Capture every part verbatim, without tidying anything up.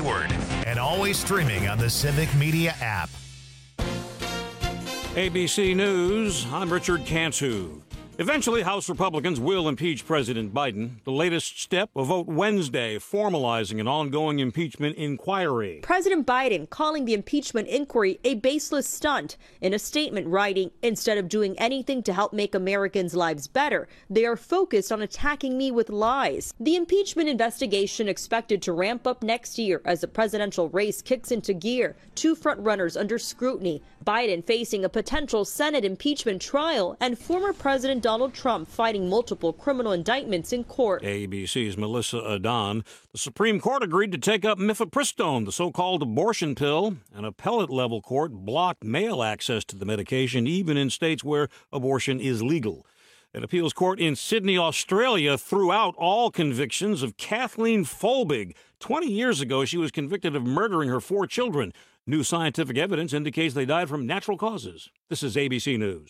Hayward, and always streaming on the Civic Media app. A B C News, I'm Richard Cantu. Eventually, House Republicans will impeach President Biden. The latest step, a vote Wednesday formalizing an ongoing impeachment inquiry. President Biden calling the impeachment inquiry a baseless stunt. In a statement writing, instead of doing anything to help make Americans' lives better, they are focused on attacking me with lies. The impeachment investigation expected to ramp up next year as the presidential race kicks into gear. Two frontrunners under scrutiny. Biden facing a potential Senate impeachment trial, and former President Donald Trump fighting multiple criminal indictments in court. A B C's Melissa Adon. The Supreme Court agreed to take up mifepristone, the so-called abortion pill. An appellate-level court blocked male access to the medication, even in states where abortion is legal. An appeals court in Sydney, Australia, threw out all convictions of Kathleen Folbig. Twenty years ago, she was convicted of murdering her four children. New scientific evidence indicates they died from natural causes. This is A B C News.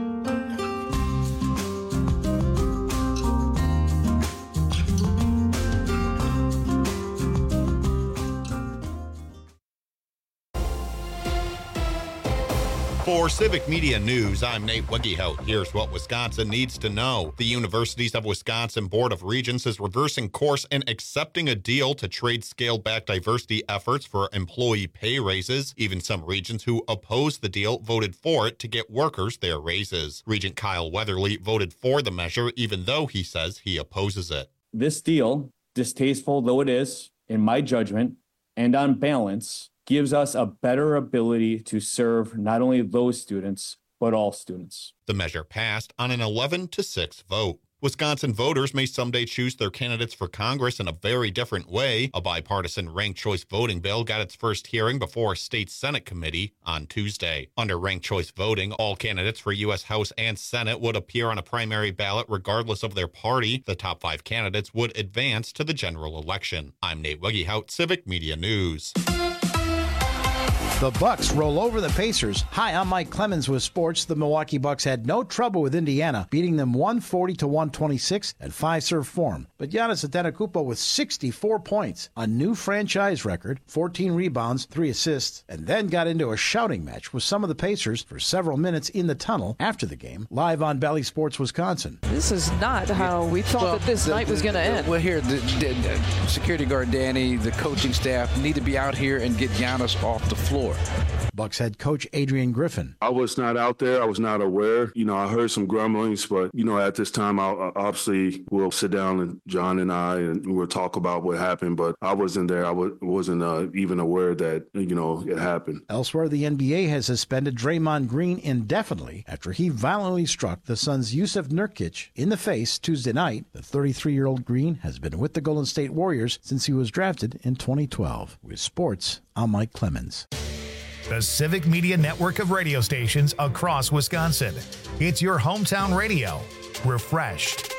For Civic Media News, I'm Nate Wiggyhout. Here's what Wisconsin needs to know. The Universities of Wisconsin Board of Regents is reversing course and accepting a deal to trade scaled-back diversity efforts for employee pay raises. Even some regents who opposed the deal voted for it to get workers their raises. Regent Kyle Weatherly voted for the measure, even though he says he opposes it. This deal, distasteful though it is, in my judgment, and on balance, gives us a better ability to serve not only those students, but all students. The measure passed on an eleven to six vote. Wisconsin voters may someday choose their candidates for Congress in a very different way. A bipartisan ranked choice voting bill got its first hearing before a state Senate committee on Tuesday. Under ranked choice voting, all candidates for U S House and Senate would appear on a primary ballot regardless of their party. The top five candidates would advance to the general election. I'm Nate Wiggyhout, Civic Media News. The Bucks roll over the Pacers. Hi, I'm Mike Clemens with sports. The Milwaukee Bucks had no trouble with Indiana, beating them one forty to one twenty-six at five-serve form. But Giannis Antetokounmpo with sixty-four points, a new franchise record, fourteen rebounds, three assists, and then got into a shouting match with some of the Pacers for several minutes in the tunnel after the game, live on Bally Sports Wisconsin. This is not how we thought well, that this the, night was going to end. Well, here, the, the, the security guard Danny, the coaching staff need to be out here and get Giannis off the floor. Bucks head coach Adrian Griffin. I was not out there. I was not aware. You know, I heard some grumblings, but, you know, at this time, I obviously will sit down and John and I, and we'll talk about what happened, but I wasn't there. I w- wasn't uh, even aware that, you know, it happened. Elsewhere, the N B A has suspended Draymond Green indefinitely after he violently struck the Suns' Yusuf Nurkic in the face Tuesday night. The thirty-three-year-old Green has been with the Golden State Warriors since he was drafted in twenty twelve. With sports, I'm Mike Clemens. The Civic Media Network of radio stations across Wisconsin. It's your hometown radio. Refreshed.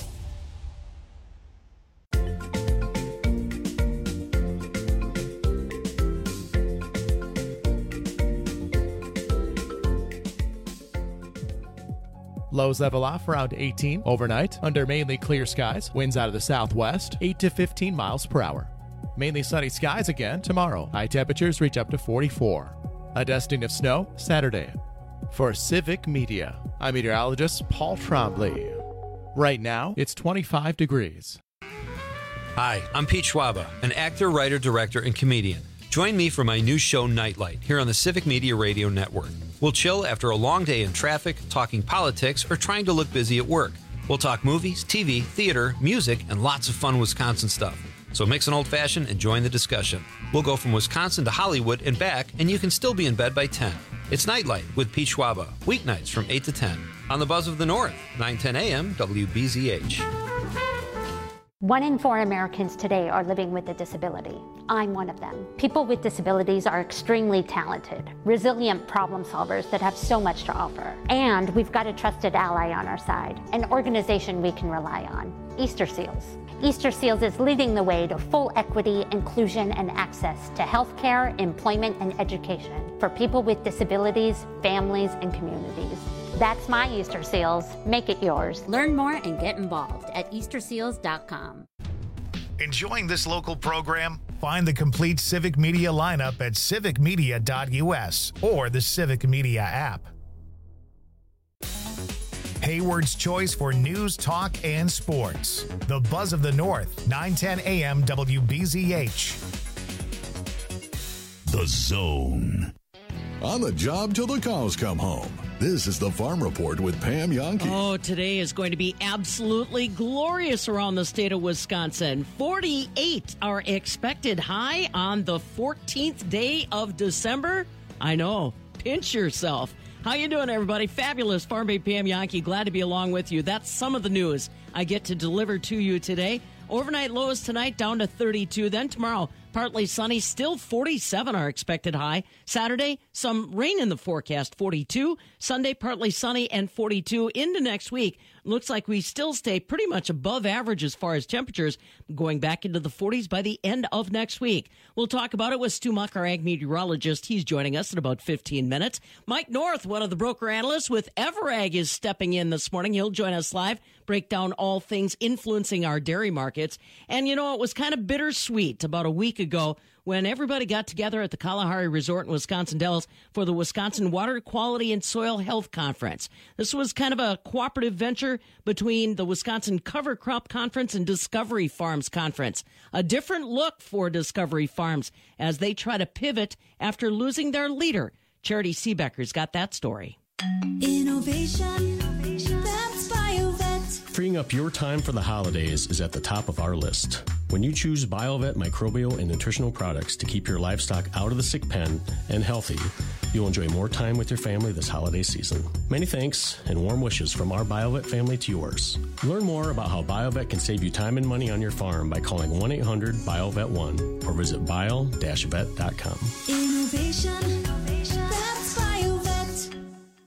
Lows level off around eighteen overnight under mainly clear skies. Winds out of the southwest, eight to fifteen miles per hour. Mainly sunny skies again tomorrow. High temperatures reach up to forty-four. A dusting of snow Saturday. For Civic Media, I'm meteorologist Paul Trombley. Right now, it's twenty-five degrees. Hi, I'm Pete Schwaba, an actor, writer, director, and comedian. Join me for my new show, Nightlight, here on the Civic Media Radio Network. We'll chill after a long day in traffic, talking politics, or trying to look busy at work. We'll talk movies, T V, theater, music, and lots of fun Wisconsin stuff. So mix an old-fashioned and join the discussion. We'll go from Wisconsin to Hollywood and back, and you can still be in bed by ten. It's Nightlight with Pete Schwaba, weeknights from eight to ten. On the Buzz of the North, nine ten a.m. W B Z H. One in four Americans today are living with a disability. I'm one of them. People with disabilities are extremely talented, resilient problem solvers that have so much to offer. And we've got a trusted ally on our side, an organization we can rely on, Easter Seals. Easter Seals is leading the way to full equity, inclusion, and access to healthcare, employment, and education for people with disabilities, families, and communities. That's my Easter Seals. Make it yours. Learn more and get involved at easter seals dot com. Enjoying this local program? Find the complete Civic Media lineup at civic media dot u s or the Civic Media app. Hayward's choice for news, talk, and sports. The Buzz of the North, nine ten a m W B Z H. The Zone. On the job till the cows come home. This is the Farm Report with Pam Jahnke. Oh, today is going to be absolutely glorious around the state of Wisconsin. forty-eight our expected high on the fourteenth day of December. I know. Pinch yourself. How you doing, everybody? Fabulous. Farm Babe Pam Jahnke. Glad to be along with you. That's some of the news I get to deliver to you today. Overnight lows tonight down to thirty-two. Then tomorrow, partly sunny, still forty-seven our expected high. Saturday, some rain in the forecast, forty-two. Sunday, partly sunny and forty-two. Into next week, looks like we still stay pretty much above average as far as temperatures, going back into the forties by the end of next week. We'll talk about it with Stu Muck, our ag meteorologist. He's joining us in about fifteen minutes. Mike North, one of the broker analysts with Everag, is stepping in this morning. He'll join us live, break down all things influencing our dairy markets. And, you know, it was kind of bittersweet about a week ago when everybody got together at the Kalahari Resort in Wisconsin Dells for the Wisconsin Water Quality and Soil Health Conference. This was kind of a cooperative venture between the Wisconsin Cover Crop Conference and Discovery Farms Conference. A different look for Discovery Farms as they try to pivot after losing their leader. Charity Seebecker's got that story. Innovation, that's BioVet. Freeing up your time for the holidays is at the top of our list. When you choose BioVet microbial and nutritional products to keep your livestock out of the sick pen and healthy, you'll enjoy more time with your family this holiday season. Many thanks and warm wishes from our BioVet family to yours. Learn more about how BioVet can save you time and money on your farm by calling one eight hundred biovet one or visit bio dash vet dot com. Innovation, that's BioVet.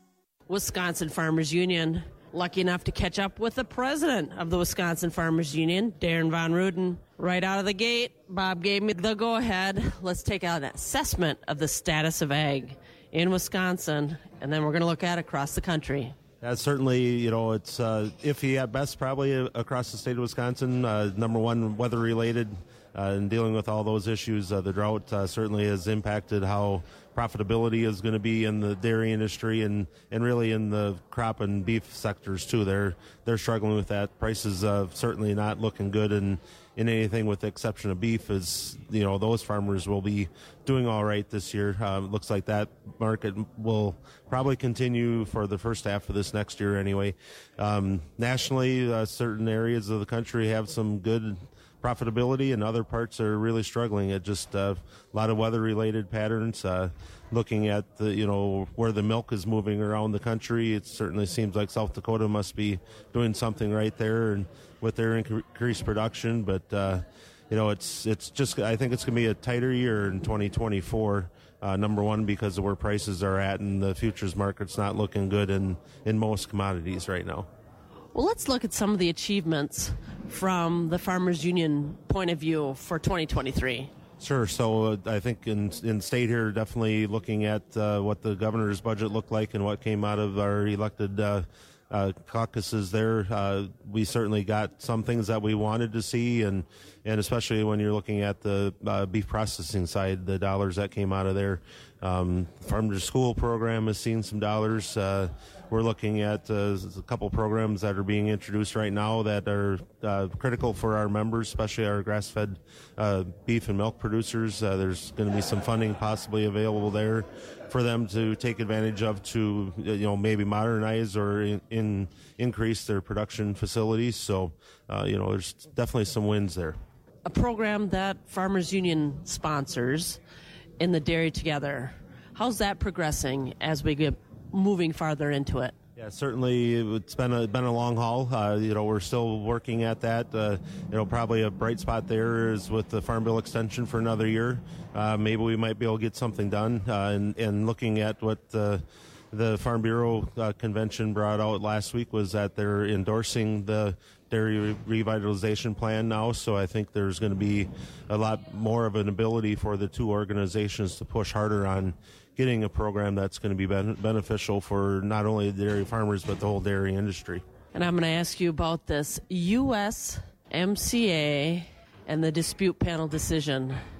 Wisconsin Farmers Union. Lucky enough to catch up with the president of the Wisconsin Farmers Union, Darren Von Ruden. Right out of the gate, Bob gave me the go-ahead. Let's take out an assessment of the status of ag in Wisconsin, and then we're going to look at it across the country. Yeah, certainly, you know, it's uh, iffy at best probably across the state of Wisconsin. Uh, number one, weather-related, uh, and dealing with all those issues. Uh, the drought uh, certainly has impacted how profitability is going to be in the dairy industry and, and really in the crop and beef sectors too. They're they're struggling with that. Prices uh, certainly not looking good in, in anything with the exception of beef. Is you know those farmers will be doing all right this year. Uh, it looks like that market will probably continue for the first half of this next year anyway. Um, nationally, uh, certain areas of the country have some good profitability and other parts are really struggling. It just uh, a lot of weather related patterns. Uh, looking at the you know where the milk is moving around the country, it certainly seems like South Dakota must be doing something right there and with their increased production. But uh, you know it's it's just I think it's going to be a tighter year in twenty twenty-four. Uh, number one, because of where prices are at and the futures market's not looking good in in most commodities right now. Well, let's look at some of the achievements from the Farmers Union point of view for twenty twenty-three. Sure. So uh, I think in in state here, definitely looking at uh, what the governor's budget looked like and what came out of our elected uh, uh, caucuses there. Uh, we certainly got some things that we wanted to see, and and especially when you're looking at the uh, beef processing side, the dollars that came out of there. Um, Farm to School program has seen some dollars. Uh, we're looking at uh, a couple programs that are being introduced right now that are uh, critical for our members, especially our grass-fed uh, beef and milk producers. Uh, there's going to be some funding possibly available there for them to take advantage of to, you know, maybe modernize or in, in increase their production facilities. So, uh, you know, there's definitely some wins there. A program that Farmers Union sponsors in the Dairy Together. How's that progressing as we get moving farther into it? Yeah, certainly it's been a been a long haul. Uh, you know, we're still working at that. Uh, you know, probably a bright spot there is with the Farm Bill extension for another year. Uh, maybe we might be able to get something done. Uh, and, and looking at what the the Farm Bureau uh, convention brought out last week was that they're endorsing the dairy revitalization plan now, so I think there's going to be a lot more of an ability for the two organizations to push harder on getting a program that's going to be ben- beneficial for not only the dairy farmers but the whole dairy industry. And I'm going to ask you about this U S M C A and the dispute panel decision.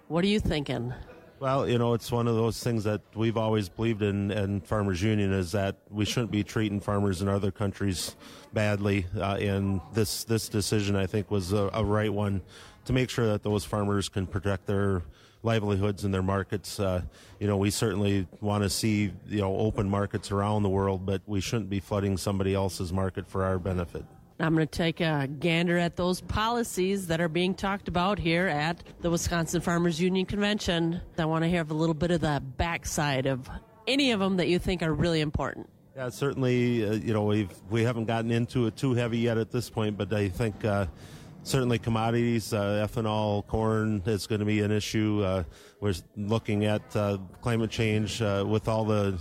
What are you thinking? Well, you know, it's one of those things that we've always believed in, and Farmers Union, is that we shouldn't be treating farmers in other countries badly. Uh, and this this decision, I think, was a, a right one to make sure that those farmers can protect their livelihoods and their markets. Uh, you know, we certainly want to see, you know, open markets around the world, but we shouldn't be flooding somebody else's market for our benefit. I'm going to take a gander at those policies that are being talked about here at the Wisconsin Farmers Union Convention. I want to have a little bit of the backside of any of them that you think are really important. Yeah, certainly, uh, you know, we've, we haven't gotten into it too heavy yet at this point, but I think uh, certainly commodities, uh, ethanol, corn is going to be an issue. Uh, we're looking at uh, climate change uh, with all the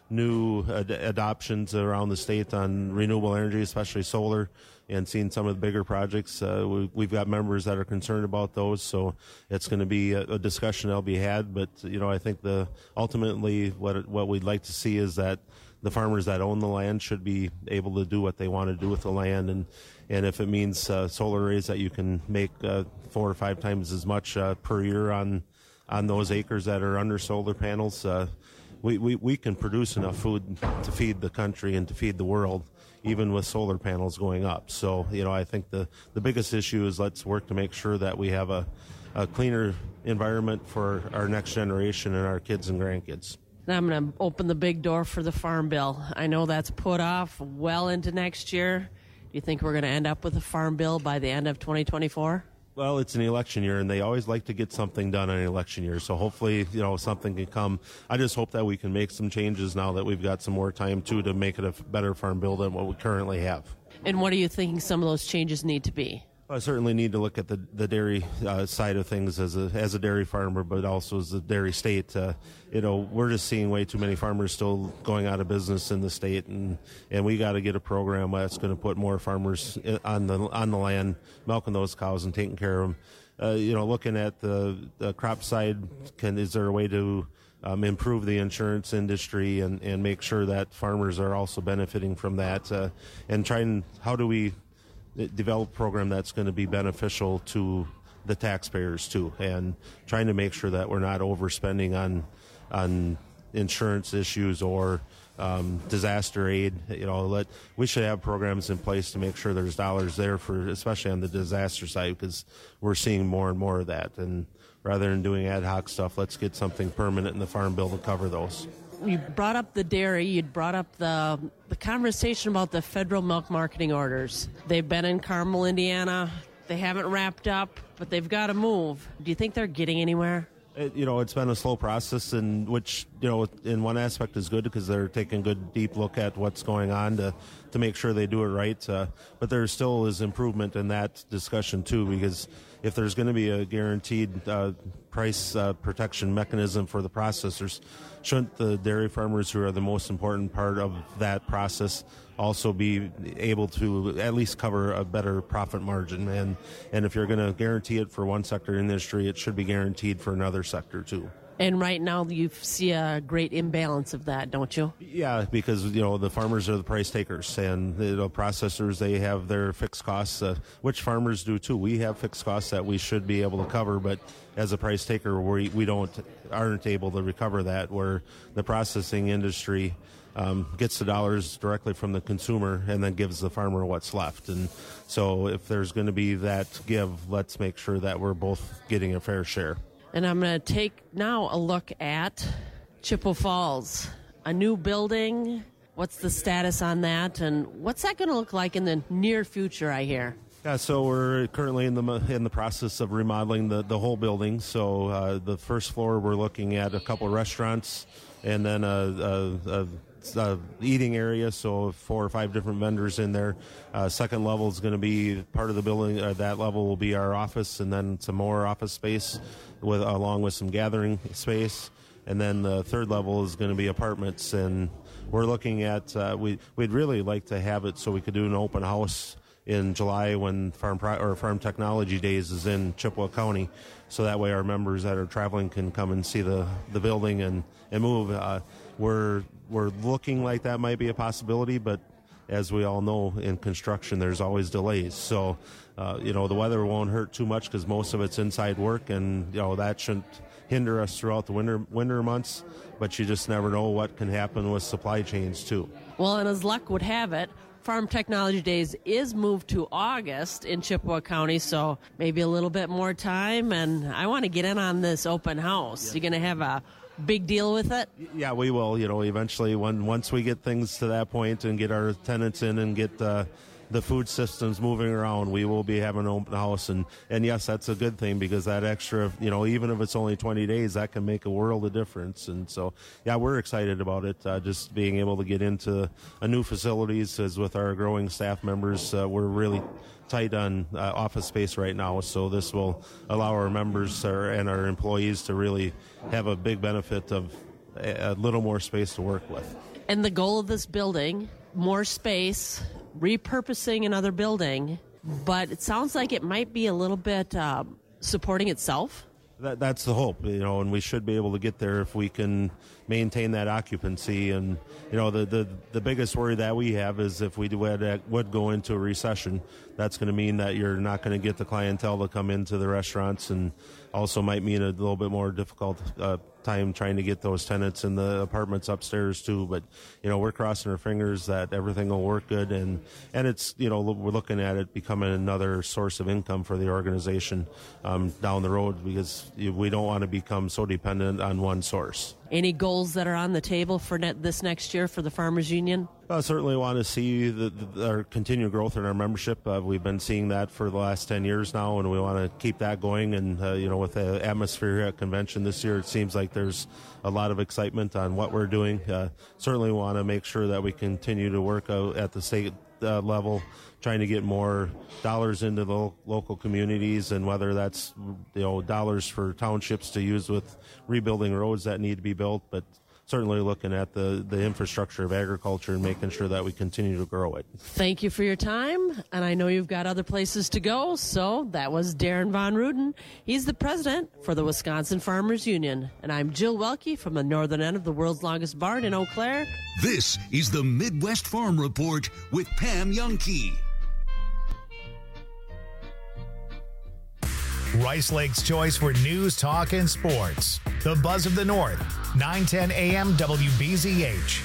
new ad- adoptions around the state on renewable energy, especially solar, and seeing some of the bigger projects. Uh, we, we've got members that are concerned about those, so it's going to be a, a discussion that'll be had. But, you know, I think the ultimately what what we'd like to see is that the farmers that own the land should be able to do what they want to do with the land. And, and if it means uh, solar arrays that you can make uh, four or five times as much uh, per year on on those acres that are under solar panels, uh, We, we, we can produce enough food to feed the country and to feed the world, even with solar panels going up. So, you know, I think the, the biggest issue is let's work to make sure that we have a, a cleaner environment for our next generation and our kids and grandkids. Now I'm going to open the big door for the Farm Bill. I know that's put off well into next year. Do you think we're going to end up with a Farm Bill by the end of twenty twenty-four? Well, it's an election year, and they always like to get something done on an election year. So hopefully, you know, something can come. I just hope that we can make some changes now that we've got some more time, too, to make it a better farm bill than what we currently have. And what are you thinking some of those changes need to be? I certainly need to look at the, the dairy uh, side of things as a as a dairy farmer, but also as a dairy state. Uh, you know, we're just seeing way too many farmers still going out of business in the state, and, and we got to get a program that's going to put more farmers on the on the land, milking those cows and taking care of them. Uh, you know, looking at the, the crop side, can is there a way to um, improve the insurance industry and, and make sure that farmers are also benefiting from that, uh, and trying how do we develop a program that's going to be beneficial to the taxpayers too, and trying to make sure that we're not overspending on on insurance issues or um, disaster aid. You know, let we should have programs in place to make sure there's dollars there for, especially on the disaster side, because we're seeing more and more of that. And rather than doing ad hoc stuff, let's get something permanent in the Farm Bill to cover those. You brought up the dairy. You'd brought up the the conversation about the federal milk marketing orders. They've been in Carmel, Indiana. They haven't wrapped up, but they've got to move. Do you think they're getting anywhere? It, you know, it's been a slow process, and which, you know, in one aspect is good because they're taking a good, deep look at what's going on to, to make sure they do it right. Uh, but there still is improvement in that discussion, too, because if there's going to be a guaranteed uh, price uh, protection mechanism for the processors, shouldn't the dairy farmers, who are the most important part of that process, also be able to at least cover a better profit margin? And and if you're going to guarantee it for one sector industry, it should be guaranteed for another sector too. And right now you see a great imbalance of that, don't you? Yeah, because, you know, the farmers are the price takers, and the, you know, processors, they have their fixed costs, uh, which farmers do too. We have fixed costs that we should be able to cover, but as a price taker, we we don't aren't able to recover that, where the processing industry um, gets the dollars directly from the consumer and then gives the farmer what's left. And so if there's going to be that give, let's make sure that we're both getting a fair share. And I'm going to take now a look at Chippewa Falls, a new building. What's the status on that, and what's that going to look like in the near future, I hear? Yeah, so we're currently in the in the process of remodeling the, the whole building. So uh, the first floor, we're looking at a couple of restaurants and then a, a, a Uh, eating area, so four or five different vendors in there. Uh, second level is going to be part of the building. Uh, that level will be our office, and then some more office space, with along with some gathering space. And then the third level is going to be apartments. And we're looking at uh, we we'd really like to have it so we could do an open house in July when Farm Pro- or Farm Technology Days is in Chippewa County, so that way our members that are traveling can come and see the the building and and move. Uh, we're We're looking like that might be a possibility, but as we all know, in construction, there's always delays. So, uh, you know, the weather won't hurt too much because most of it's inside work, and, you know, that shouldn't hinder us throughout the winter winter months, but you just never know what can happen with supply chains, too. Well, and as luck would have it, Farm Technology Days is moved to August in Chippewa County, so maybe a little bit more time, and I want to get in on this open house. Yeah. You're going to have a big deal with it? Yeah, we will. You know, eventually, when once we get things to that point and get our tenants in and get uh, the food systems moving around, we will be having an open house. And, and yes, that's a good thing because that extra, you know, even if it's only twenty days, that can make a world of difference. And so, yeah, we're excited about it. Uh, just being able to get into a new facilities as with our growing staff members, uh, we're really tight on uh, office space right now, so this will allow our members or, and our employees to really have a big benefit of a, a little more space to work with. And the goal of this building, more space, repurposing another building, but it sounds like it might be a little bit um, supporting itself. That, that's the hope, you know, and we should be able to get there if we can maintain that occupancy. And, you know, the, the, the biggest worry that we have is if we would, would go into a recession, that's going to mean that you're not going to get the clientele to come into the restaurants, and also might mean a little bit more difficult uh, time trying to get those tenants in the apartments upstairs too. But, you know, we're crossing our fingers that everything will work good, and and it's, you know, we're looking at it becoming another source of income for the organization um, down the road, because we don't want to become so dependent on one source. Any goals that are on the table for net this next year for the Farmers Union? I certainly want to see the, the, our continued growth in our membership. Uh, we've been seeing that for the last ten years now, and we want to keep that going. And, uh, you know, with the atmosphere at convention this year, it seems like there's a lot of excitement on what we're doing. Uh, certainly want to make sure that we continue to work out at the state uh, level, trying to get more dollars into the lo- local communities, and whether that's, you know, dollars for townships to use with rebuilding roads that need to be built, but certainly looking at the, the infrastructure of agriculture and making sure that we continue to grow it. Thank you for your time, and I know you've got other places to go, so that was Darren Von Ruden. He's the president for the Wisconsin Farmers Union, and I'm Jill Welke from the northern end of the world's longest barn in Eau Claire. This is the Midwest Farm Report with Pam Youngkey. Rice Lake's choice for news, talk, and sports. The Buzz of the North, nine ten A M W B Z H.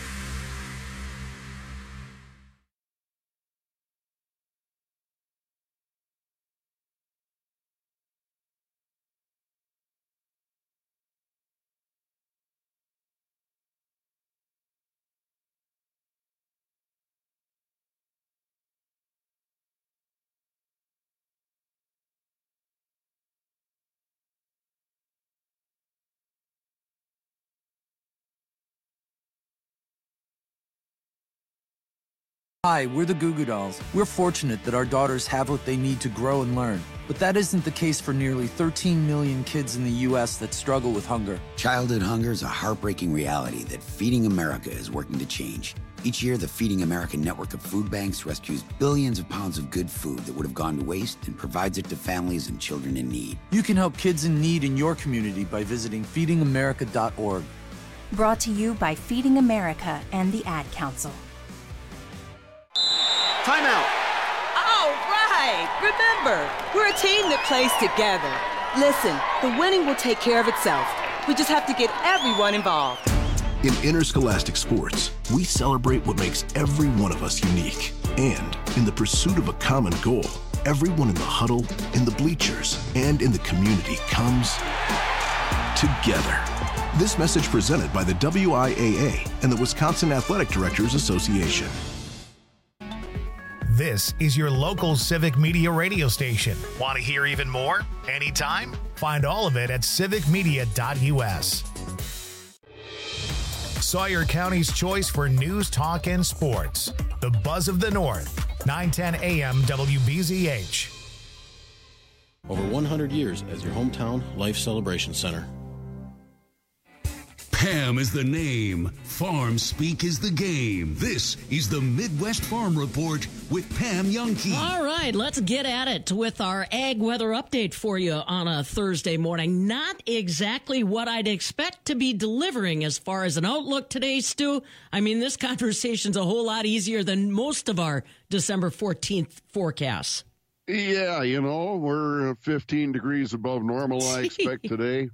Hi, we're the Goo Goo Dolls. We're fortunate that our daughters have what they need to grow and learn. But that isn't the case for nearly thirteen million kids in the U S that struggle with hunger. Childhood hunger is a heartbreaking reality that Feeding America is working to change. Each year, the Feeding America network of food banks rescues billions of pounds of good food that would have gone to waste and provides it to families and children in need. You can help kids in need in your community by visiting feeding america dot org. Brought to you by Feeding America and the Ad Council. Timeout. All right. Remember, we're a team that plays together. Listen, the winning will take care of itself. We just have to get everyone involved. In interscholastic sports, we celebrate what makes every one of us unique. And in the pursuit of a common goal, everyone in the huddle, in the bleachers, and in the community comes together. This message presented by the W I A A and the Wisconsin Athletic Directors Association. This is your local civic media radio station. Want to hear even more? Anytime? Find all of it at civic media dot U S. Sawyer County's choice for news, talk, and sports. The Buzz of the North, nine ten A M W B Z H. Over one hundred years as your hometown life celebration center. Ham is the name. Farm speak is the game. This is the Midwest Farm Report with Pam Youngkey. All right, let's get at it with our ag weather update for you on a Thursday morning. Not exactly what I'd expect to be delivering as far as an outlook today, Stu. I mean, this conversation's a whole lot easier than most of our December fourteenth forecasts. Yeah, you know, we're fifteen degrees above normal, I expect today.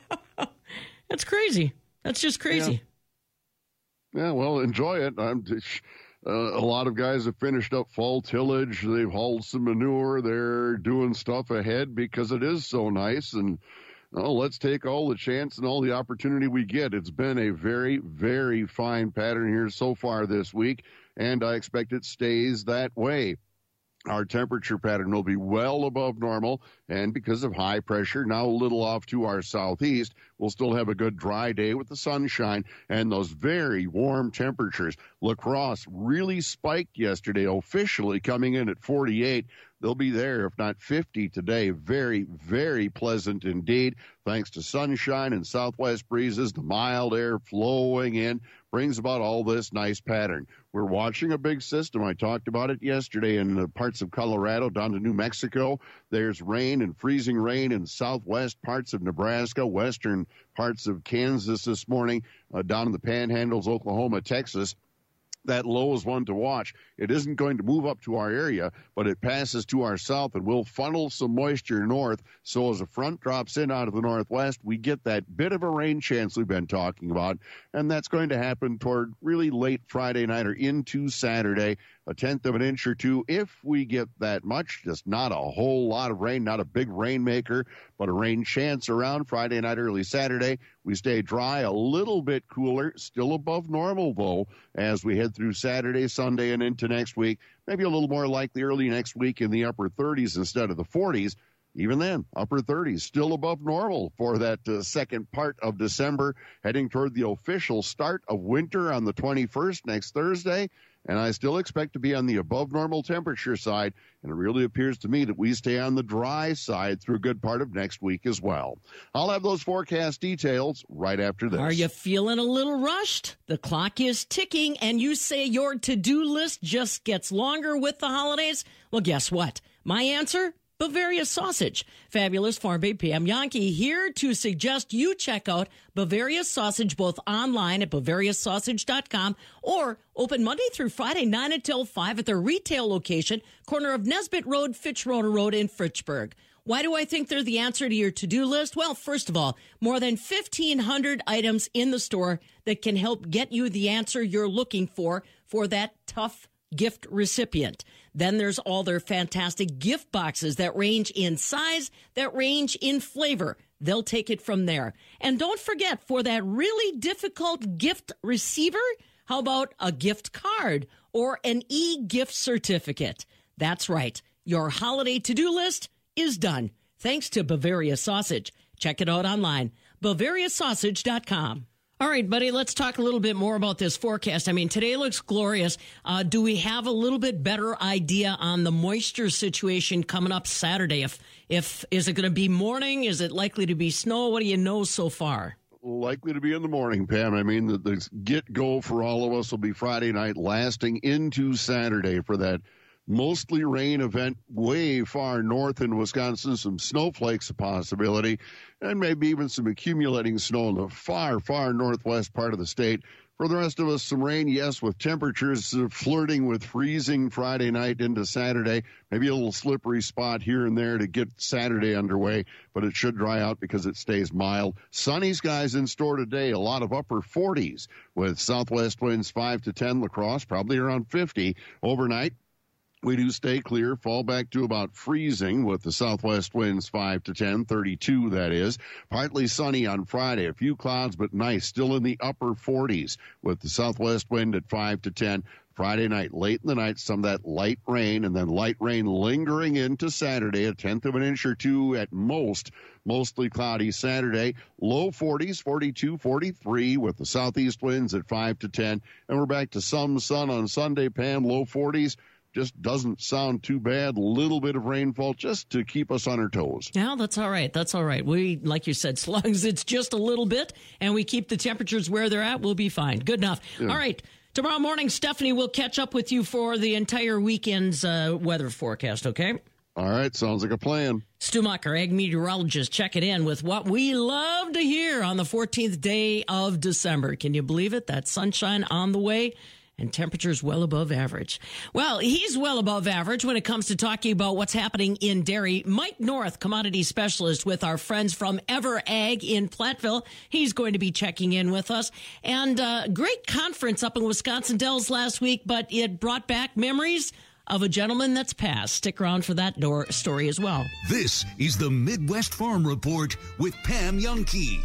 That's crazy. That's just crazy. Yeah, yeah, well, enjoy it. I'm uh, a lot of guys have finished up fall tillage. They've hauled some manure. They're doing stuff ahead because it is so nice. And oh, let's take all the chance and all the opportunity we get. It's been a very, very fine pattern here so far this week, and I expect it stays that way. Our temperature pattern will be well above normal, and because of high pressure, now a little off to our southeast, we'll still have a good dry day with the sunshine and those very warm temperatures. La Crosse really spiked yesterday, officially coming in at forty-eight. They'll be there, if not fifty today. Very, very pleasant indeed. Thanks to sunshine and southwest breezes, the mild air flowing in brings about all this nice pattern. We're watching a big system. I talked about it yesterday in the parts of Colorado down to New Mexico. There's rain and freezing rain in southwest parts of Nebraska, western parts of Kansas this morning, uh, down in the panhandles, Oklahoma, Texas. That low is one to watch. It isn't going to move up to our area, but it passes to our south and will funnel some moisture north. So as a front drops in out of the northwest, we get that bit of a rain chance we've been talking about. And that's going to happen toward really late Friday night or into Saturday. A tenth of an inch or two if we get that much. Just not a whole lot of rain, not a big rainmaker, but a rain chance around Friday night, early Saturday. We stay dry, a little bit cooler, still above normal, though, as we head through Saturday, Sunday, and into next week. Maybe a little more likely early next week in the upper thirties instead of the forties. Even then, upper thirties, still above normal for that uh, second part of December, heading toward the official start of winter on the twenty-first, next Thursday. And I still expect to be on the above normal temperature side. And it really appears to me that we stay on the dry side through a good part of next week as well. I'll have those forecast details right after this. Are you feeling a little rushed? The clock is ticking, and you say your to-do list just gets longer with the holidays? Well, guess what? My answer? Bavaria Sausage. Fabulous Farm Babe Pam Youngkey here to suggest you check out Bavaria Sausage both online at bavaria sausage dot com or open Monday through Friday, nine until five at their retail location, corner of Nesbitt Road, Fitzroy Road in Fitchburg. Why do I think they're the answer to your to-do list? Well, first of all, more than fifteen hundred items in the store that can help get you the answer you're looking for for that tough gift recipient. Then there's all their fantastic gift boxes that range in size, that range in flavor. They'll take it from there. And don't forget, for that really difficult gift receiver, how about a gift card or an e-gift certificate? That's right. Your holiday to-do list is done. Thanks to Bavaria Sausage. Check it out online, bavaria sausage dot com. All right, buddy, let's talk a little bit more about this forecast. I mean, today looks glorious. Uh, do we have a little bit better idea on the moisture situation coming up Saturday? If, if is it going to be morning? Is it likely to be snow? What do you know so far? Likely to be in the morning, Pam. I mean, the, the get-go for all of us will be Friday night, lasting into Saturday for that mostly rain event way far north in Wisconsin. Some snowflakes a possibility, and maybe even some accumulating snow in the far, far northwest part of the state. For the rest of us, some rain, yes, with temperatures flirting with freezing Friday night into Saturday. Maybe a little slippery spot here and there to get Saturday underway, but it should dry out because it stays mild. Sunny skies in store today, a lot of upper forties with southwest winds five to ten. La Crosse probably around fifty. Overnight, we do stay clear, fall back to about freezing with the southwest winds five to ten, thirty-two that is. Partly sunny on Friday, a few clouds but nice, still in the upper forties with the southwest wind at five to ten. Friday night, late in the night, some of that light rain, and then light rain lingering into Saturday, a tenth of an inch or two at most. Mostly cloudy Saturday, low forties, forty-two, forty-three with the southeast winds at five to ten. And we're back to some sun on Sunday, Pam, low forties. just doesn't sound too bad. A little bit of rainfall just to keep us on our toes. Yeah, that's all right. That's all right. We, like you said, as long as it's just a little bit and we keep the temperatures where they're at, we'll be fine. Good enough. Yeah. All right. Tomorrow morning, Stephanie will catch up with you for the entire weekend's uh, weather forecast, okay? All right. Sounds like a plan. Stu Mucker, ag meteorologist, checking in with what we love to hear on the fourteenth day of December. Can you believe it? That sunshine on the way and temperatures well above average. Well, he's well above average when it comes to talking about what's happening in dairy. Mike North, commodity specialist with our friends from Ever Ag in Platteville. He's going to be checking in with us. And uh, great conference up in Wisconsin Dells last week, but it brought back memories of a gentleman that's passed. Stick around for that door story as well. This is the Midwest Farm Report with Pam Youngkey.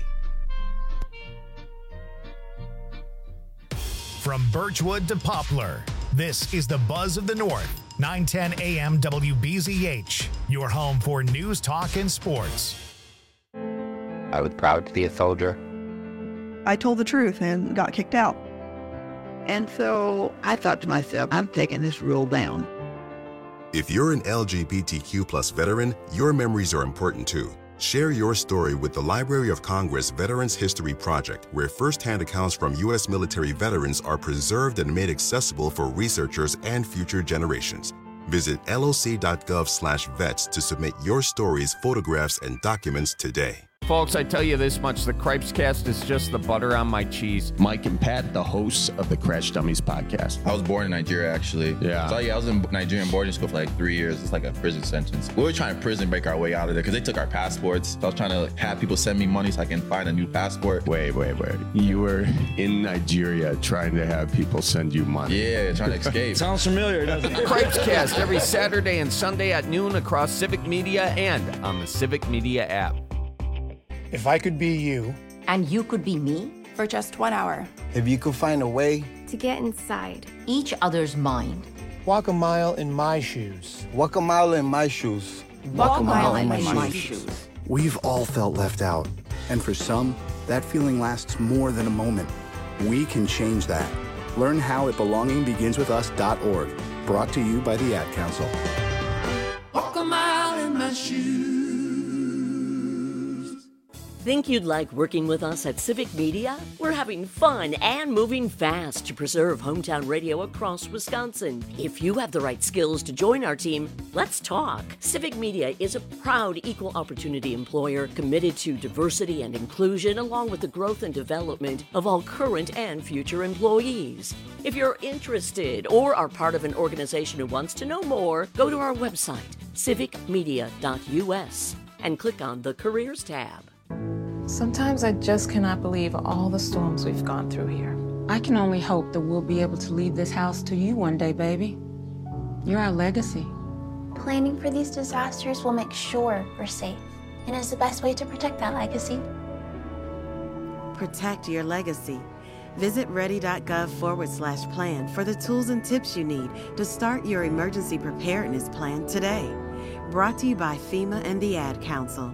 From Birchwood to Poplar, this is the Buzz of the North, nine ten A M W B Z H, your home for news, talk, and sports. I was proud to be a soldier. I told the truth and got kicked out. And so I thought to myself, I'm taking this rule down. If you're an L G B T Q plus veteran, your memories are important too. Share your story with the Library of Congress Veterans History Project, where firsthand accounts from U S military veterans are preserved and made accessible for researchers and future generations. Visit loc.gov slash vets to submit your stories, photographs, and documents today. Folks, I tell you this much, the Cripescast is just the butter on my cheese. Mike and Pat, the hosts of the Crash Dummies podcast. I was born in Nigeria, actually. Yeah. So, yeah, I was in Nigerian boarding school for like three years. It's like a prison sentence. We were trying to prison break our way out of there because they took our passports. So I was trying to have people send me money so I can find a new passport. Wait, wait, wait. You were in Nigeria trying to have people send you money. Yeah, trying to escape. Sounds familiar, doesn't it? Cripescast every Saturday and Sunday at noon across Civic Media and on the Civic Media app. If I could be you. And you could be me. For just one hour. If you could find a way. To get inside. Each other's mind. Walk a mile in my shoes. Walk a mile in my shoes. Walk, Walk a mile, mile in, in my, my shoes. shoes. We've all felt left out. And for some, that feeling lasts more than a moment. We can change that. Learn how at belonging begins with us dot org. Brought to you by the Ad Council. Walk a mile in my shoes. Think you'd like working with us at Civic Media? We're having fun and moving fast to preserve hometown radio across Wisconsin. If you have the right skills to join our team, let's talk. Civic Media is a proud equal opportunity employer committed to diversity and inclusion along with the growth and development of all current and future employees. If you're interested or are part of an organization who wants to know more, go to our website, civic media dot u s, and click on the Careers tab. Sometimes I just cannot believe all the storms we've gone through here. I can only hope that we'll be able to leave this house to you one day, baby. You're our legacy. Planning for these disasters will make sure we're safe, and is the best way to protect that legacy. Protect your legacy. Visit ready.gov forward slash plan for the tools and tips you need to start your emergency preparedness plan today. Brought to you by FEMA and the Ad Council.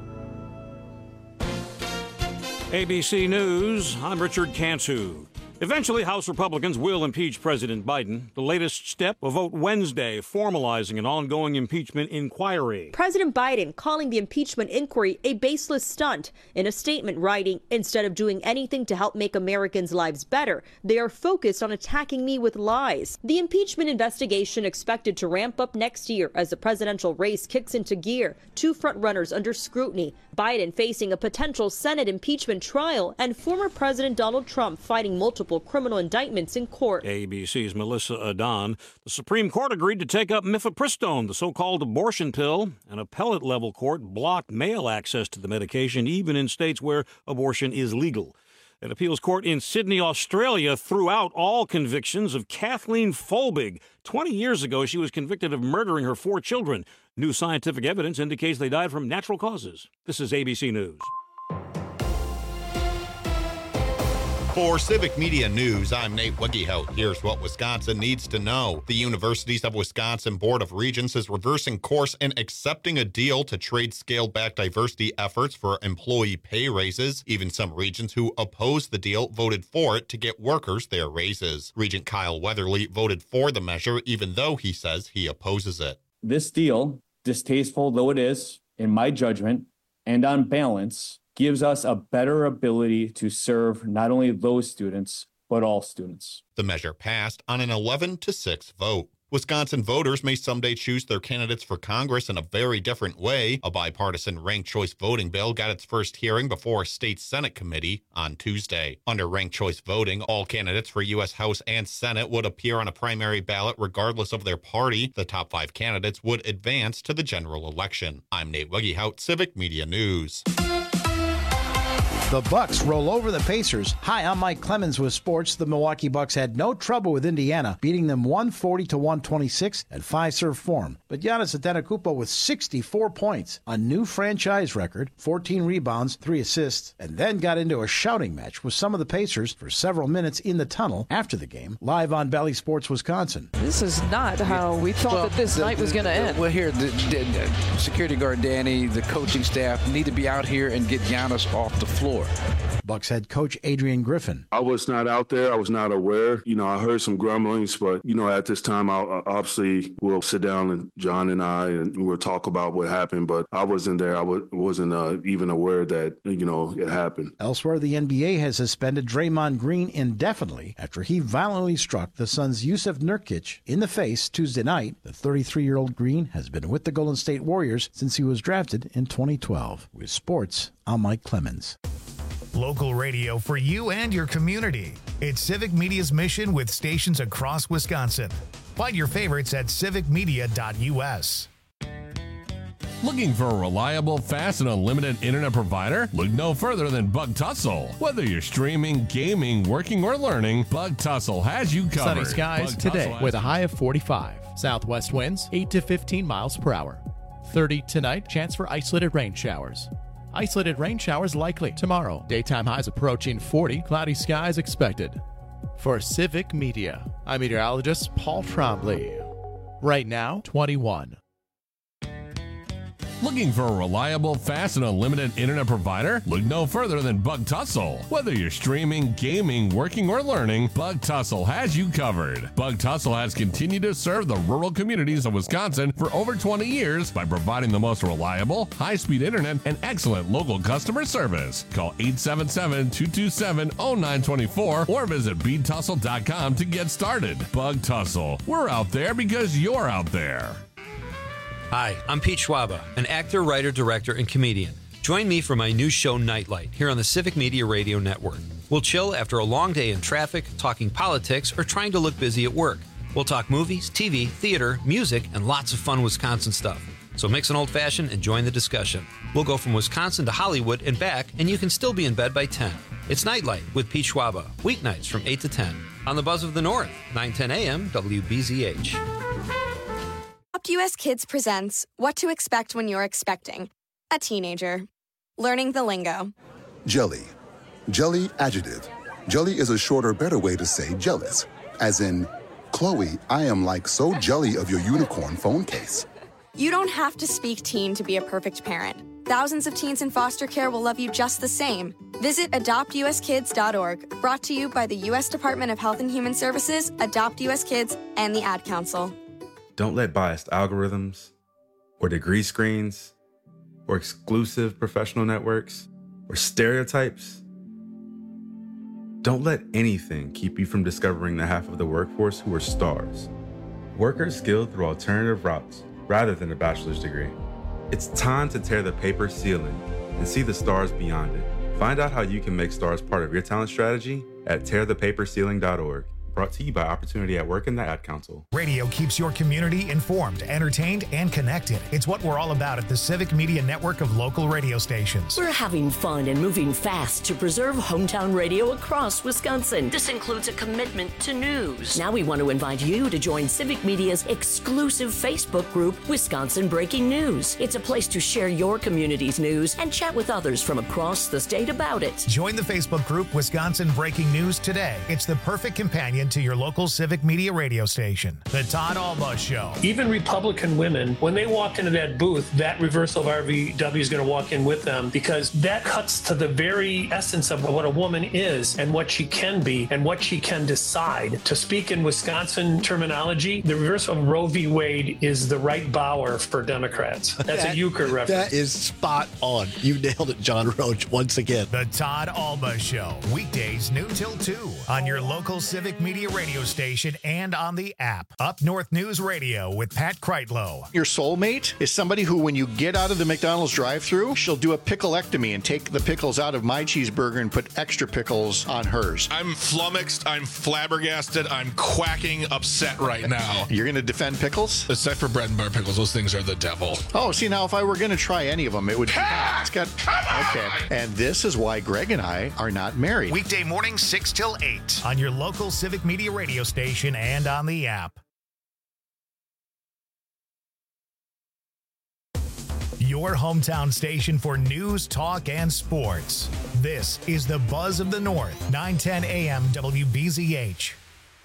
A B C News, I'm Richard Cantu. Eventually, House Republicans will impeach President Biden. The latest step, a vote Wednesday formalizing an ongoing impeachment inquiry. President Biden calling the impeachment inquiry a baseless stunt. In a statement writing, instead of doing anything to help make Americans' lives better, they are focused on attacking me with lies. The impeachment investigation expected to ramp up next year as the presidential race kicks into gear. Two frontrunners under scrutiny. Biden facing a potential Senate impeachment trial and former President Donald Trump fighting multiple criminal indictments in court. A B C's Melissa Adon. The Supreme Court agreed to take up mifepristone, the so-called abortion pill. An appellate-level court blocked male access to the medication, even in states where abortion is legal. An appeals court in Sydney, Australia, threw out all convictions of Kathleen Folbig. Twenty years ago, she was convicted of murdering her four children. New scientific evidence indicates they died from natural causes. This is A B C News. For Civic Media News, I'm Nate Wiggyhout. Here's what Wisconsin needs to know. The Universities of Wisconsin Board of Regents is reversing course and accepting a deal to trade scaled-back diversity efforts for employee pay raises. Even some regents who opposed the deal voted for it to get workers their raises. Regent Kyle Weatherly voted for the measure, even though he says he opposes it. This deal, distasteful though it is, in my judgment, and on balance, gives us a better ability to serve not only those students, but all students. The measure passed on an eleven to six vote. Wisconsin voters may someday choose their candidates for Congress in a very different way. A bipartisan ranked choice voting bill got its first hearing before a state Senate committee on Tuesday. Under ranked choice voting, all candidates for U S House and Senate would appear on a primary ballot regardless of their party. The top five candidates would advance to the general election. I'm Nate Wiggyhout, Civic Media News. The Bucks roll over the Pacers. Hi, I'm Mike Clemens with sports. The Milwaukee Bucks had no trouble with Indiana, beating them one forty to one twenty-six at five-serve form. But Giannis Antetokounmpo with sixty-four points, a new franchise record, fourteen rebounds, three assists, and then got into a shouting match with some of the Pacers for several minutes in the tunnel after the game, live on Bally Sports Wisconsin. This is not how we thought well, that this the, night was going to end. Well, here, the, the, the security guard Danny, the coaching staff need to be out here and get Giannis off the floor. Bucks head coach Adrian Griffin. I was not out there. I was not aware. You know, I heard some grumblings, but, you know, at this time, I obviously will sit down and John and I, and we'll talk about what happened, but I wasn't there. I wasn't uh, even aware that, you know, it happened. Elsewhere, the N B A has suspended Draymond Green indefinitely after he violently struck the Suns' Yusuf Nurkic in the face Tuesday night. The thirty-three-year-old Green has been with the Golden State Warriors since he was drafted in twenty twelve. With sports, I'm Mike Clemens. Local radio for you and your community. It's Civic Media's mission with stations across Wisconsin. Find your favorites at civic media dot u s. Looking for a reliable, fast, and unlimited internet provider? Look no further than Bug Tussle. Whether you're streaming, gaming, working, or learning, Bug Tussle has you covered. Sunny skies Bug today with a high of forty-five. Southwest winds eight to fifteen miles per hour. thirty tonight, chance for isolated rain showers. Isolated rain showers likely tomorrow. Daytime highs approaching forty. Cloudy skies expected. For Civic Media, I'm meteorologist Paul Trombley. Right now, twenty-one. Looking for a reliable, fast, and unlimited internet provider? Look no further than Bug Tussle. Whether you're streaming, gaming, working, or learning, Bug Tussle has you covered. Bug Tussle has continued to serve the rural communities of Wisconsin for over twenty years by providing the most reliable, high-speed internet and excellent local customer service. Call eight seven seven, two two seven, zero nine two four or visit bead tussle dot com to get started. Bug Tussle. We're out there because you're out there. Hi, I'm Pete Schwaba, an actor, writer, director, and comedian. Join me for my new show, Nightlight, here on the Civic Media Radio Network. We'll chill after a long day in traffic, talking politics, or trying to look busy at work. We'll talk movies, T V, theater, music, and lots of fun Wisconsin stuff. So mix an old-fashioned and join the discussion. We'll go from Wisconsin to Hollywood and back, and you can still be in bed by ten. It's Nightlight with Pete Schwaba, weeknights from eight to ten. On the Buzz of the North, nine ten a.m. W B Z H. U S Kids presents What to Expect When You're Expecting a Teenager. Learning the lingo. Jelly. Jelly adjective. Jelly is a shorter, better way to say jealous. As in, Chloe, I am like so jelly of your unicorn phone case. You don't have to speak teen to be a perfect parent. Thousands of teens in foster care will love you just the same. Visit adopt u s kids dot org, brought to you by the U S Department of Health and Human Services, Adopt U S Kids, and the Ad Council. Don't let biased algorithms, or degree screens, or exclusive professional networks, or stereotypes. Don't let anything keep you from discovering the half of the workforce who are stars. Workers skilled through alternative routes rather than a bachelor's degree. It's time to tear the paper ceiling and see the stars beyond it. Find out how you can make stars part of your talent strategy at tear the paper ceiling dot org. Brought to you by Opportunity at Work and the Ad Council. Radio keeps your community informed, entertained, and connected. It's what we're all about at the Civic Media Network of local radio stations. We're having fun and moving fast to preserve hometown radio across Wisconsin. This includes a commitment to news. Now we want to invite you to join Civic Media's exclusive Facebook group, Wisconsin Breaking News. It's a place to share your community's news and chat with others from across the state about it. Join the Facebook group Wisconsin Breaking News today. It's the perfect companion to your local Civic Media radio station. The Todd Alba Show. Even Republican women, when they walk into that booth, that reversal of R V W is going to walk in with them, because that cuts to the very essence of what a woman is and what she can be and what she can decide. To speak in Wisconsin terminology, the reversal of Roe v. Wade is the right Bauer for Democrats. That's that, a euchre reference. That is spot on. You nailed it, John Roach, once again. The Todd Alba Show. Weekdays noon till two on your local Civic Media radio station and on the app. Up North News Radio with Pat Kreitlow. Your soulmate is somebody who, when you get out of the McDonald's drive-thru, she'll do a picklectomy and take the pickles out of my cheeseburger and put extra pickles on hers. I'm flummoxed. I'm flabbergasted. I'm quacking upset right now. You're going to defend pickles? Except for bread and butter pickles. Those things are the devil. Oh, see, now if I were going to try any of them, it would be... It's got... Okay. And this is why Greg and I are not married. Weekday morning, six till eight on your local Civic Media radio station and on the app. Your hometown station for news, talk, and sports. This is the Buzz of the North, nine ten A M W B Z H.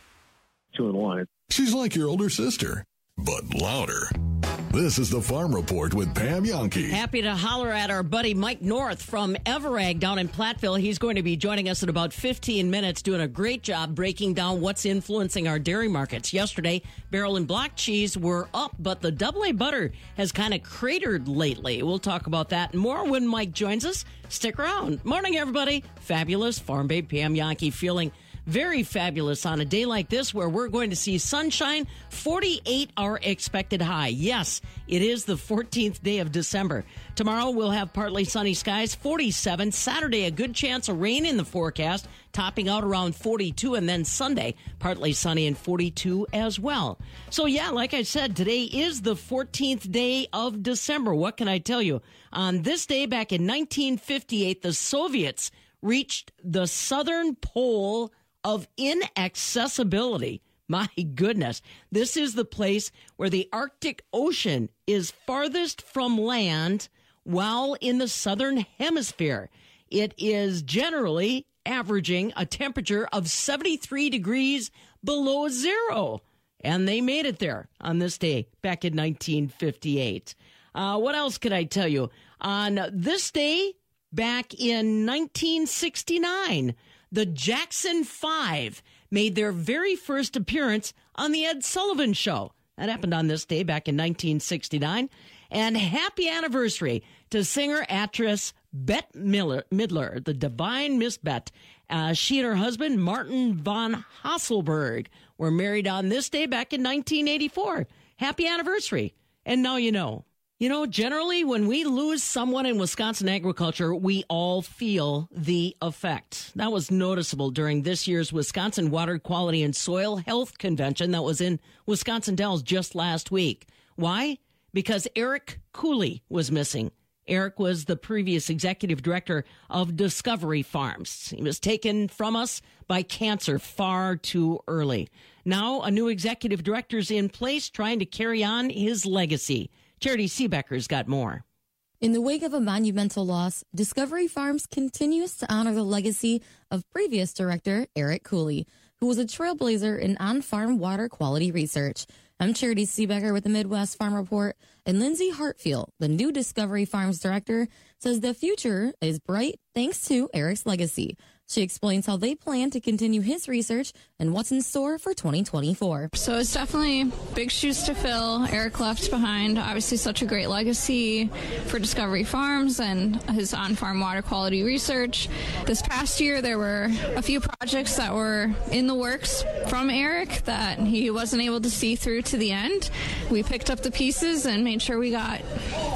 Two and one. She's like your older sister, but louder. This is the Farm Report with Pam Yonke. Happy to holler at our buddy Mike North from Everag down in Platteville. He's going to be joining us in about fifteen minutes, doing a great job breaking down what's influencing our dairy markets. Yesterday, barrel and block cheese were up, but the double A butter has kind of cratered lately. We'll talk about that and more when Mike joins us. Stick around. Morning, everybody. Fabulous Farm Babe Pam Yonke, feeling very fabulous on a day like this where we're going to see sunshine. forty-eight our expected high. Yes, it is the fourteenth day of December. Tomorrow we'll have partly sunny skies, forty-seven. Saturday, a good chance of rain in the forecast, topping out around forty-two. And then Sunday, partly sunny and forty-two as well. So yeah, like I said, today is the fourteenth day of December. What can I tell you? On this day back in nineteen fifty-eight, the Soviets reached the southern pole of inaccessibility. My goodness. This is the place where the Arctic Ocean is farthest from land while in the southern hemisphere. It is generally averaging a temperature of seventy-three degrees below zero. And they made it there on this day back in nineteen fifty-eight. Uh, what else could I tell you? On this day back in nineteen sixty-nine, the Jackson Five made their very first appearance on the Ed Sullivan Show. That happened on this day back in nineteen sixty-nine. And happy anniversary to singer-actress Bette Miller, Midler, the Divine Miss Bette. Uh, she and her husband, Martin von Hasselberg, were married on this day back in nineteen eighty-four. Happy anniversary. And now you know. You know, generally, when we lose someone in Wisconsin agriculture, we all feel the effect. That was noticeable during this year's Wisconsin Water Quality and Soil Health Convention that was in Wisconsin Dells just last week. Why? Because Eric Cooley was missing. Eric was the previous executive director of Discovery Farms. He was taken from us by cancer far too early. Now, a new executive director's in place trying to carry on his legacy. Charity Seebecker's got more. In the wake of a monumental loss, Discovery Farms continues to honor the legacy of previous director Eric Cooley, who was a trailblazer in on-farm water quality research. I'm Charity Seebecker with the Midwest Farm Report, and Lindsay Hartfield, the new Discovery Farms director, says the future is bright thanks to Eric's legacy. She explains how they plan to continue his research and what's in store for twenty twenty-four. So it's definitely big shoes to fill. Eric left behind, obviously, such a great legacy for Discovery Farms and his on-farm water quality research. This past year, there were a few projects that were in the works from Eric that he wasn't able to see through to the end. We picked up the pieces and made sure we got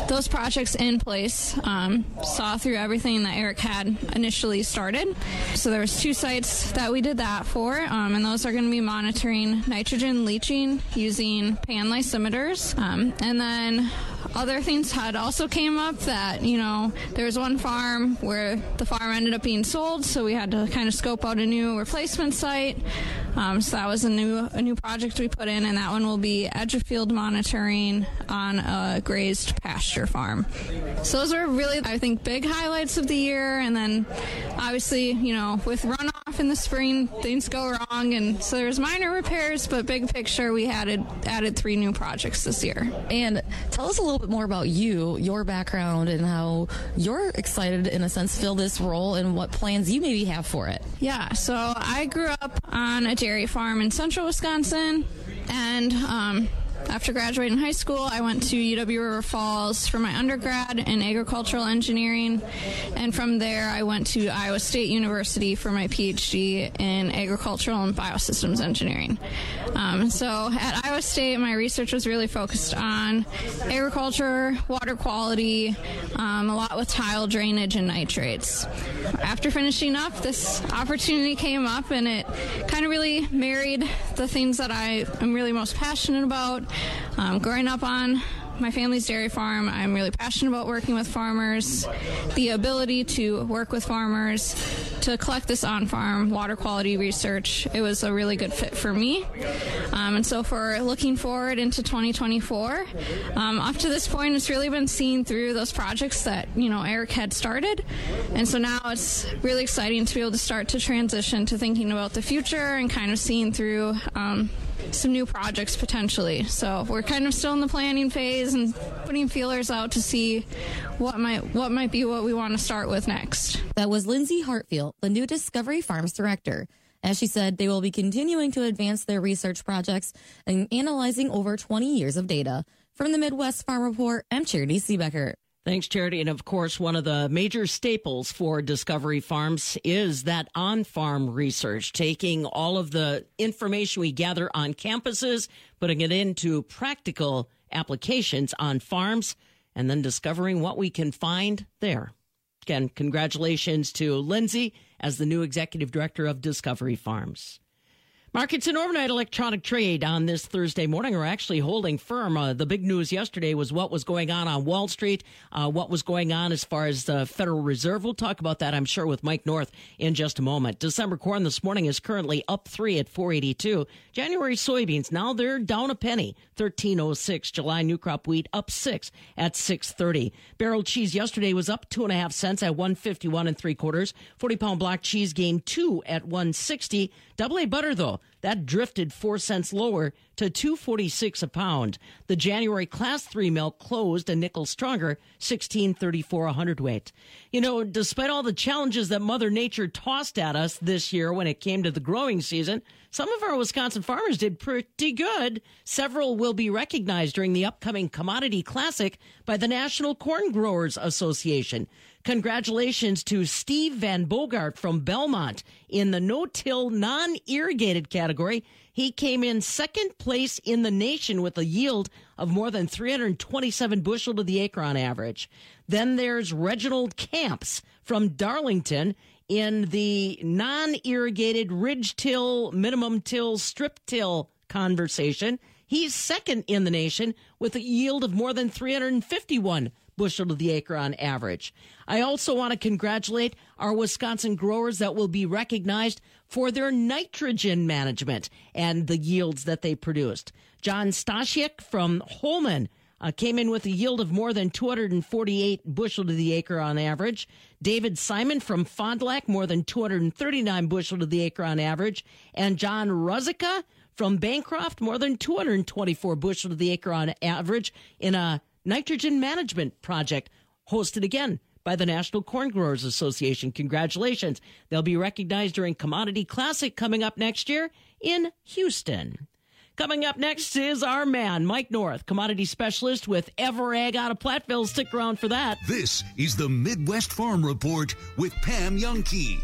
those projects in place, um, saw through everything that Eric had initially started. So there was two sites that we did that for, um, and those are going to be monitoring nitrogen leaching using pan lysimeters. Um, and then other things had also came up that, you know, there was one farm where the farm ended up being sold, so we had to kind of scope out a new replacement site. Um, so that was a new a new project we put in, and that one will be edge of field monitoring on a grazed pasture farm. So those are really, I think, big highlights of the year. And then obviously, you know, with runoff in the spring, things go wrong, and so there's minor repairs, but big picture, we added added three new projects this year. And tell us a little bit more about you, your background, and how you're excited, in a sense, to fill this role and what plans you maybe have for it. Yeah, so I grew up on a dairy farm in central Wisconsin, and um, after graduating high school, I went to U W River Falls for my undergrad in agricultural engineering, and from there I went to Iowa State University for my P H D in agricultural and biosystems engineering. Um, so at Iowa State, my research was really focused on agriculture, water quality, um, a lot with tile drainage and nitrates. After finishing up, this opportunity came up, and it kind of really married the things that I am really most passionate about. Um, growing up on my family's dairy farm, I'm really passionate about working with farmers. The ability to work with farmers to collect this on-farm water quality research, it was a really good fit for me. Um, and so for looking forward into twenty twenty-four, um, up to this point, it's really been seen through those projects that, you know, Eric had started. And so now it's really exciting to be able to start to transition to thinking about the future and kind of seeing through um, some new projects potentially. So we're kind of still in the planning phase and putting feelers out to see what might what might be what we want to start with next. That was Lindsay Hartfield, the new Discovery Farms director. As she said, they will be continuing to advance their research projects and analyzing over twenty years of data. From the Midwest Farm Report, I'm Charity Seebecker. Thanks, Charity. And of course, one of the major staples for Discovery Farms is that on-farm research, taking all of the information we gather on campuses, putting it into practical applications on farms, and then discovering what we can find there. Again, congratulations to Lindsay as the new executive director of Discovery Farms. Markets and overnight electronic trade on this Thursday morning are actually holding firm. Uh, the big news yesterday was what was going on on Wall Street, uh, what was going on as far as the Federal Reserve. We'll talk about that, I'm sure, with Mike North in just a moment. December corn this morning is currently up three at four eighty-two. January soybeans, now they're down a penny, thirteen oh six. July new crop wheat up six at six thirty. Barrel cheese yesterday was up two and a half cents at one fifty-one and three quarters. forty pound block cheese gained two at one sixty. Double A butter, though, that drifted four cents lower to two forty-six a pound. The January class three milk closed a nickel stronger, sixteen thirty-four a hundredweight. You know, despite all the challenges that Mother Nature tossed at us this year when it came to the growing season, some of our Wisconsin farmers did pretty good. Several will be recognized during the upcoming Commodity Classic by the National Corn Growers Association. Congratulations to Steve Van Bogart from Belmont in the no-till, non-irrigated category. He came in second place in the nation with a yield of more than three hundred twenty-seven bushel to the acre on average. Then there's Reginald Camps from Darlington in the non-irrigated ridge till, minimum till, strip till conversation. He's second in the nation with a yield of more than three hundred fifty-one bushel to the acre on average. I also want to congratulate our Wisconsin growers that will be recognized for their nitrogen management and the yields that they produced. John Stasiak from Holman uh, came in with a yield of more than two hundred forty-eight bushel to the acre on average. David Simon from Fond du Lac, more than two hundred thirty-nine bushel to the acre on average. And John Ruzicka from Bancroft, more than two hundred twenty-four bushel to the acre on average in a nitrogen management project hosted again by the National Corn Growers Association. Congratulations. They'll be recognized during Commodity Classic coming up next year in Houston. Coming up next is our man, Mike North, commodity specialist with Everag out of Platteville. Stick around for that. This is the Midwest Farm Report with Pam Youngkey.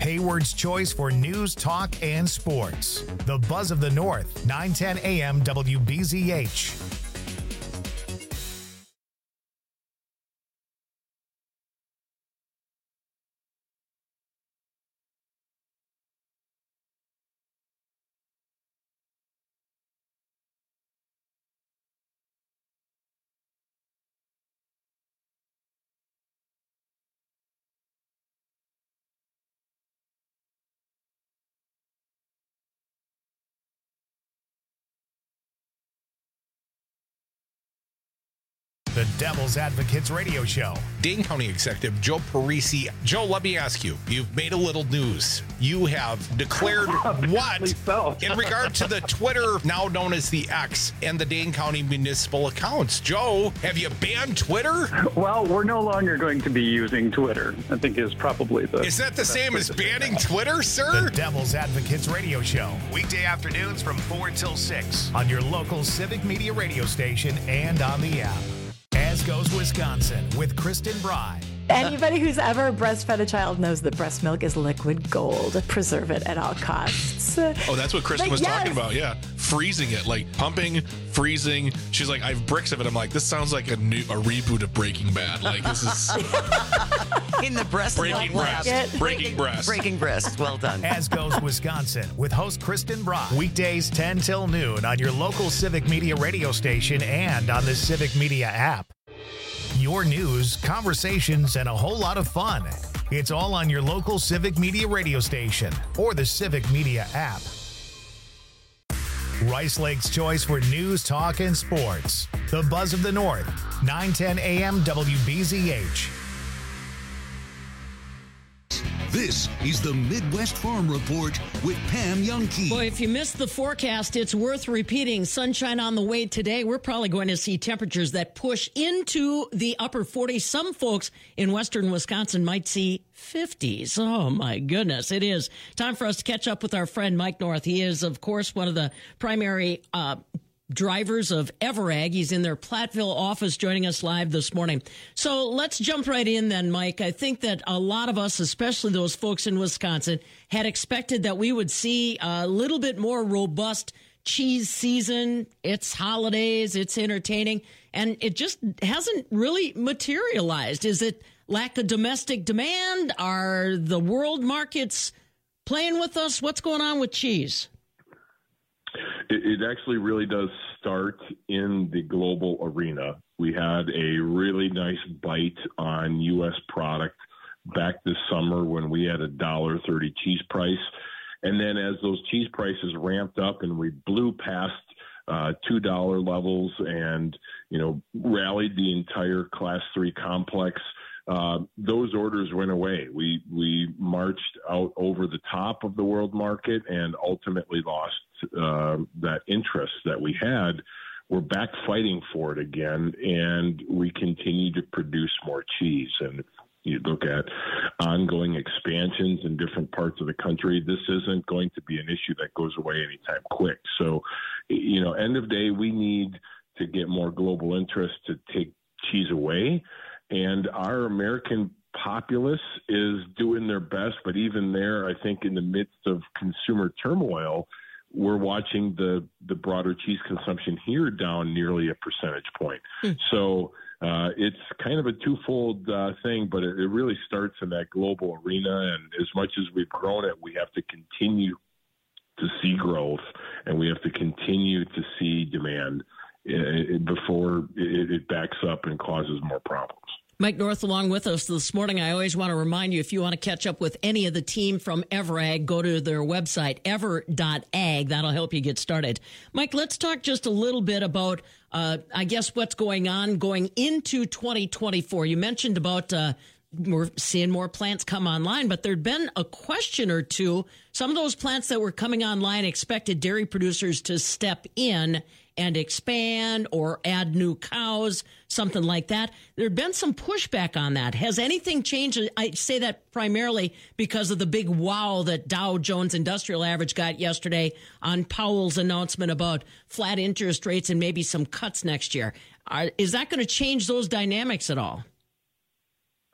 Hayward's choice for news, talk, and sports. The Buzz of the North, nine ten A M W B Z H. The Devil's Advocates Radio Show. Dane County Executive Joe Parisi. Joe, let me ask you, you've made a little news. You have declared what so. in regard to the Twitter, now known as the X, and the Dane County municipal accounts. Joe, have you banned Twitter? Well, we're no longer going to be using Twitter, I think is probably the... Is that the same as banning Twitter, sir? The Devil's Advocates Radio Show. Weekday afternoons from four till six on your local Civic Media radio station and on the app. As Goes Wisconsin with Kristen Bry. Anybody who's ever breastfed a child knows that breast milk is liquid gold. Preserve it at all costs. Oh, that's what Kristen But was yes. talking about. Yeah. Freezing it, like pumping, freezing. She's like, I have bricks of it. I'm like, this sounds like a new a reboot of Breaking Bad. Like, this is in the breast breaking milk breast. lab. Breaking breast. Breaking breast. Well done. As Goes Wisconsin with host Kristen Bry. Weekdays ten till noon on your local Civic Media radio station and on the Civic Media app. Your news, conversations, and a whole lot of fun. It's all on your local Civic Media radio station or the Civic Media app. Rice Lake's choice for news, talk, and sports. The Buzz of the North, nine ten A M W B Z H. This is the Midwest Farm Report with Pam Youngkey. Boy, if you missed the forecast, it's worth repeating. Sunshine on the way today. We're probably going to see temperatures that push into the upper forties. Some folks in western Wisconsin might see fifties. Oh, my goodness. It is time for us to catch up with our friend Mike North. He is, of course, one of the primary uh drivers of Everag. He's in their Platteville office joining us live this morning. So let's jump right in then, Mike. I think that a lot of us, especially those folks in Wisconsin, had expected that we would see a little bit more robust cheese season. It's holidays, it's entertaining, and it just hasn't really materialized. Is it lack of domestic demand? Are the world markets playing with us? What's going on with cheese? It, it actually really does start in the global arena. We had a really nice bite on U S product back this summer when we had a one dollar thirty cheese price. And then as those cheese prices ramped up and we blew past uh, two dollar levels and, you know, rallied the entire class three complex, uh, those orders went away. We, we marched out over the top of the world market and ultimately lost uh, that interest that we had. We're back fighting for it again, and we continue to produce more cheese. And if you look at ongoing expansions in different parts of the country, this isn't going to be an issue that goes away anytime quick. So, you know, end of day, we need to get more global interest to take cheese away. And our American populace is doing their best, but even there, I think in the midst of consumer turmoil, we're watching the, the broader cheese consumption here down nearly a percentage point. Mm. So uh, it's kind of a twofold uh, thing, but it, it really starts in that global arena. And as much as we've grown it, we have to continue to see growth, and we have to continue to see demand uh, before it, it backs up and causes more problems. Mike North along with us this morning. I always want to remind you, if you want to catch up with any of the team from Everag, go to their website, ever dot ag. That'll help you get started. Mike, let's talk just a little bit about, uh, I guess, what's going on going into twenty twenty-four. You mentioned about uh, we're seeing more plants come online, but there'd been a question or two. Some of those plants that were coming online expected dairy producers to step in and expand or add new cows, something like that. There'd been some pushback on that. Has anything changed? I say that primarily because of the big wow that Dow Jones Industrial Average got yesterday on Powell's announcement about flat interest rates and maybe some cuts next year. Are, is that going to change those dynamics at all?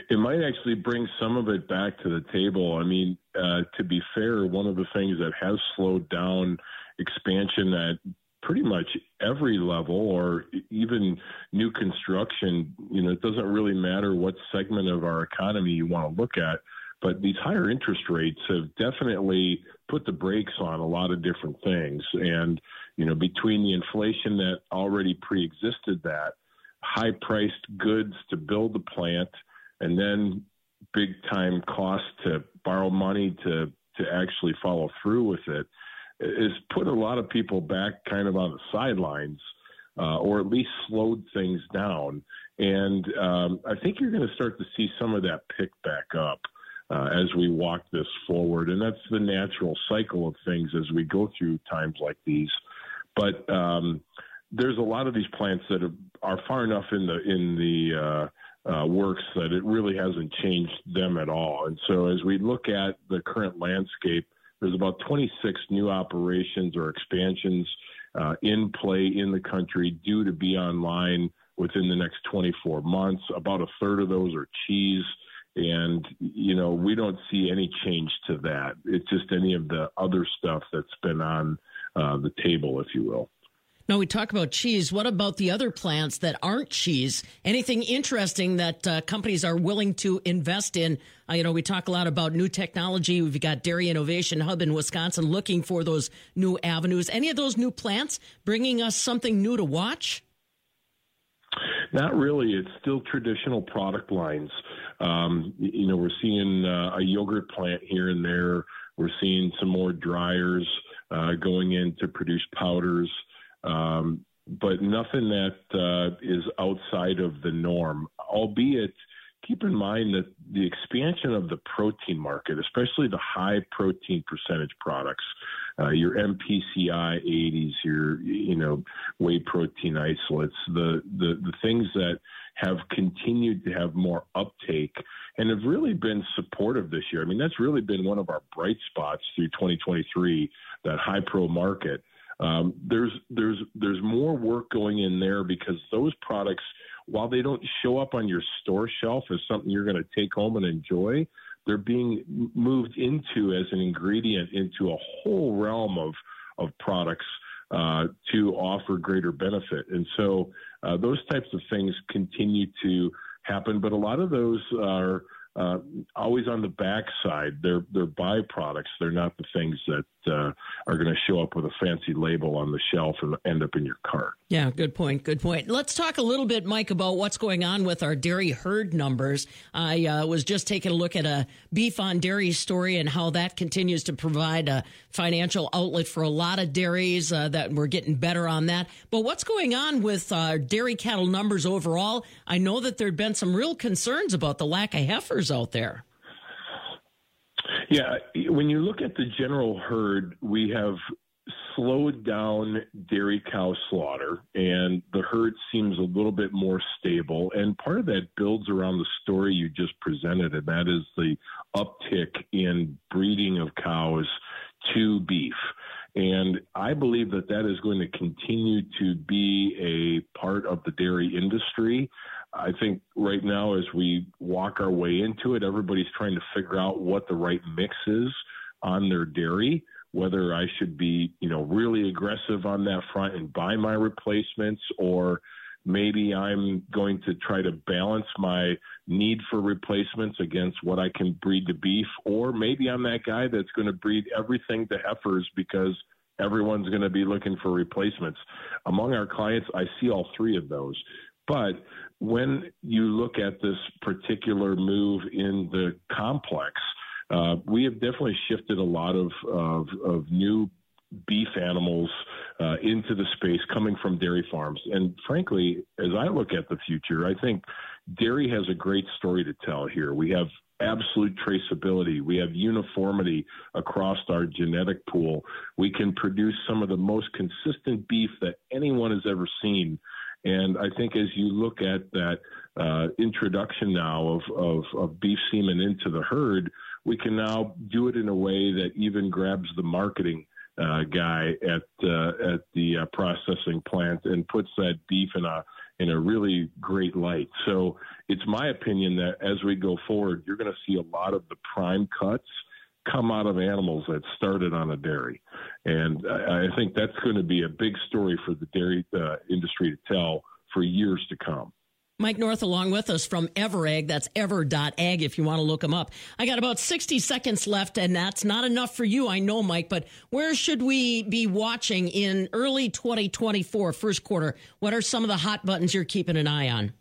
it might actually bring some of it back to the table. I mean, uh, to be fair, one of the things that has slowed down expansion at pretty much every level, or even new construction, you know, it doesn't really matter what segment of our economy you want to look at, but these higher interest rates have definitely put the brakes on a lot of different things. And, you know, between the inflation that already pre-existed that, high-priced goods to build the plant, and then big-time cost to borrow money to, to actually follow through with it, has put a lot of people back kind of on the sidelines, uh, or at least slowed things down. And um, I think you're going to start to see some of that pick back up uh, as we walk this forward. And that's the natural cycle of things as we go through times like these. But um, there's a lot of these plants that are, are far enough in the in the uh, uh, works that it really hasn't changed them at all. And so as we look at the current landscape, there's about twenty-six new operations or expansions uh, in play in the country due to be online within the next twenty-four months. About a third of those are cheese. And, you know, we don't see any change to that. It's just any of the other stuff that's been on uh, the table, if you will. Now, we talk about cheese. What about the other plants that aren't cheese? Anything interesting that uh, companies are willing to invest in? Uh, you know, we talk a lot about new technology. We've got Dairy Innovation Hub in Wisconsin looking for those new avenues. Any of those new plants bringing us something new to watch? Not really. It's still traditional product lines. Um, you know, we're seeing uh, a yogurt plant here and there. We're seeing some more dryers uh, going in to produce powders. Um, but nothing that uh, is outside of the norm, albeit keep in mind that the expansion of the protein market, especially the high protein percentage products, uh, your M P C I eighties, your, you know, whey protein isolates, the, the, the things that have continued to have more uptake and have really been supportive this year. I mean, that's really been one of our bright spots through twenty twenty-three, that high pro market. Um, there's there's there's more work going in there because those products, while they don't show up on your store shelf as something you're going to take home and enjoy, they're being moved into as an ingredient into a whole realm of of products uh, to offer greater benefit. And so uh, those types of things continue to happen, but a lot of those are uh, always on the backside. They're they're byproducts. They're not the things that uh, are going to show up with a fancy label on the shelf and end up in your cart. Yeah, good point. Good point. Let's talk a little bit, Mike, about what's going on with our dairy herd numbers. I uh, was just taking a look at a Beef on Dairy story and how that continues to provide a financial outlet for a lot of dairies, uh, that we're getting better on that. But what's going on with uh, dairy cattle numbers overall? I know that there had been some real concerns about the lack of heifers out there. Yeah, when you look at the general herd, we have slowed down dairy cow slaughter, and the herd seems a little bit more stable. And part of that builds around the story you just presented, and that is the uptick in breeding of cows to beef. And I believe that that is going to continue to be a part of the dairy industry. I think right now, as we walk our way into it, everybody's trying to figure out what the right mix is on their dairy, whether I should be, you know, really aggressive on that front and buy my replacements, or maybe I'm going to try to balance my need for replacements against what I can breed to beef, or maybe I'm that guy that's going to breed everything to heifers because everyone's going to be looking for replacements. Among our clients, I see all three of those. But when you look at this particular move in the complex, uh, we have definitely shifted a lot of, of, of new beef animals uh, into the space coming from dairy farms. And frankly, as I look at the future, I think dairy has a great story to tell here. We have absolute traceability. We have uniformity across our genetic pool. We can produce some of the most consistent beef that anyone has ever seen. And I think as you look at that uh, introduction now of, of, of beef semen into the herd, we can now do it in a way that even grabs the marketing uh, guy at uh, at the uh, processing plant and puts that beef in a in a really great light. So it's my opinion that as we go forward, you're going to see a lot of the prime cuts come out of animals that started on a dairy. And I, I think that's going to be a big story for the dairy uh, industry to tell for years to come. Mike North along with us from EverAg. That's ever dot ag if you want to look them up. I got about sixty seconds left, and that's not enough for you, I know, Mike, but where should we be watching in early twenty twenty-four, first quarter? What are some of the hot buttons you're keeping an eye on?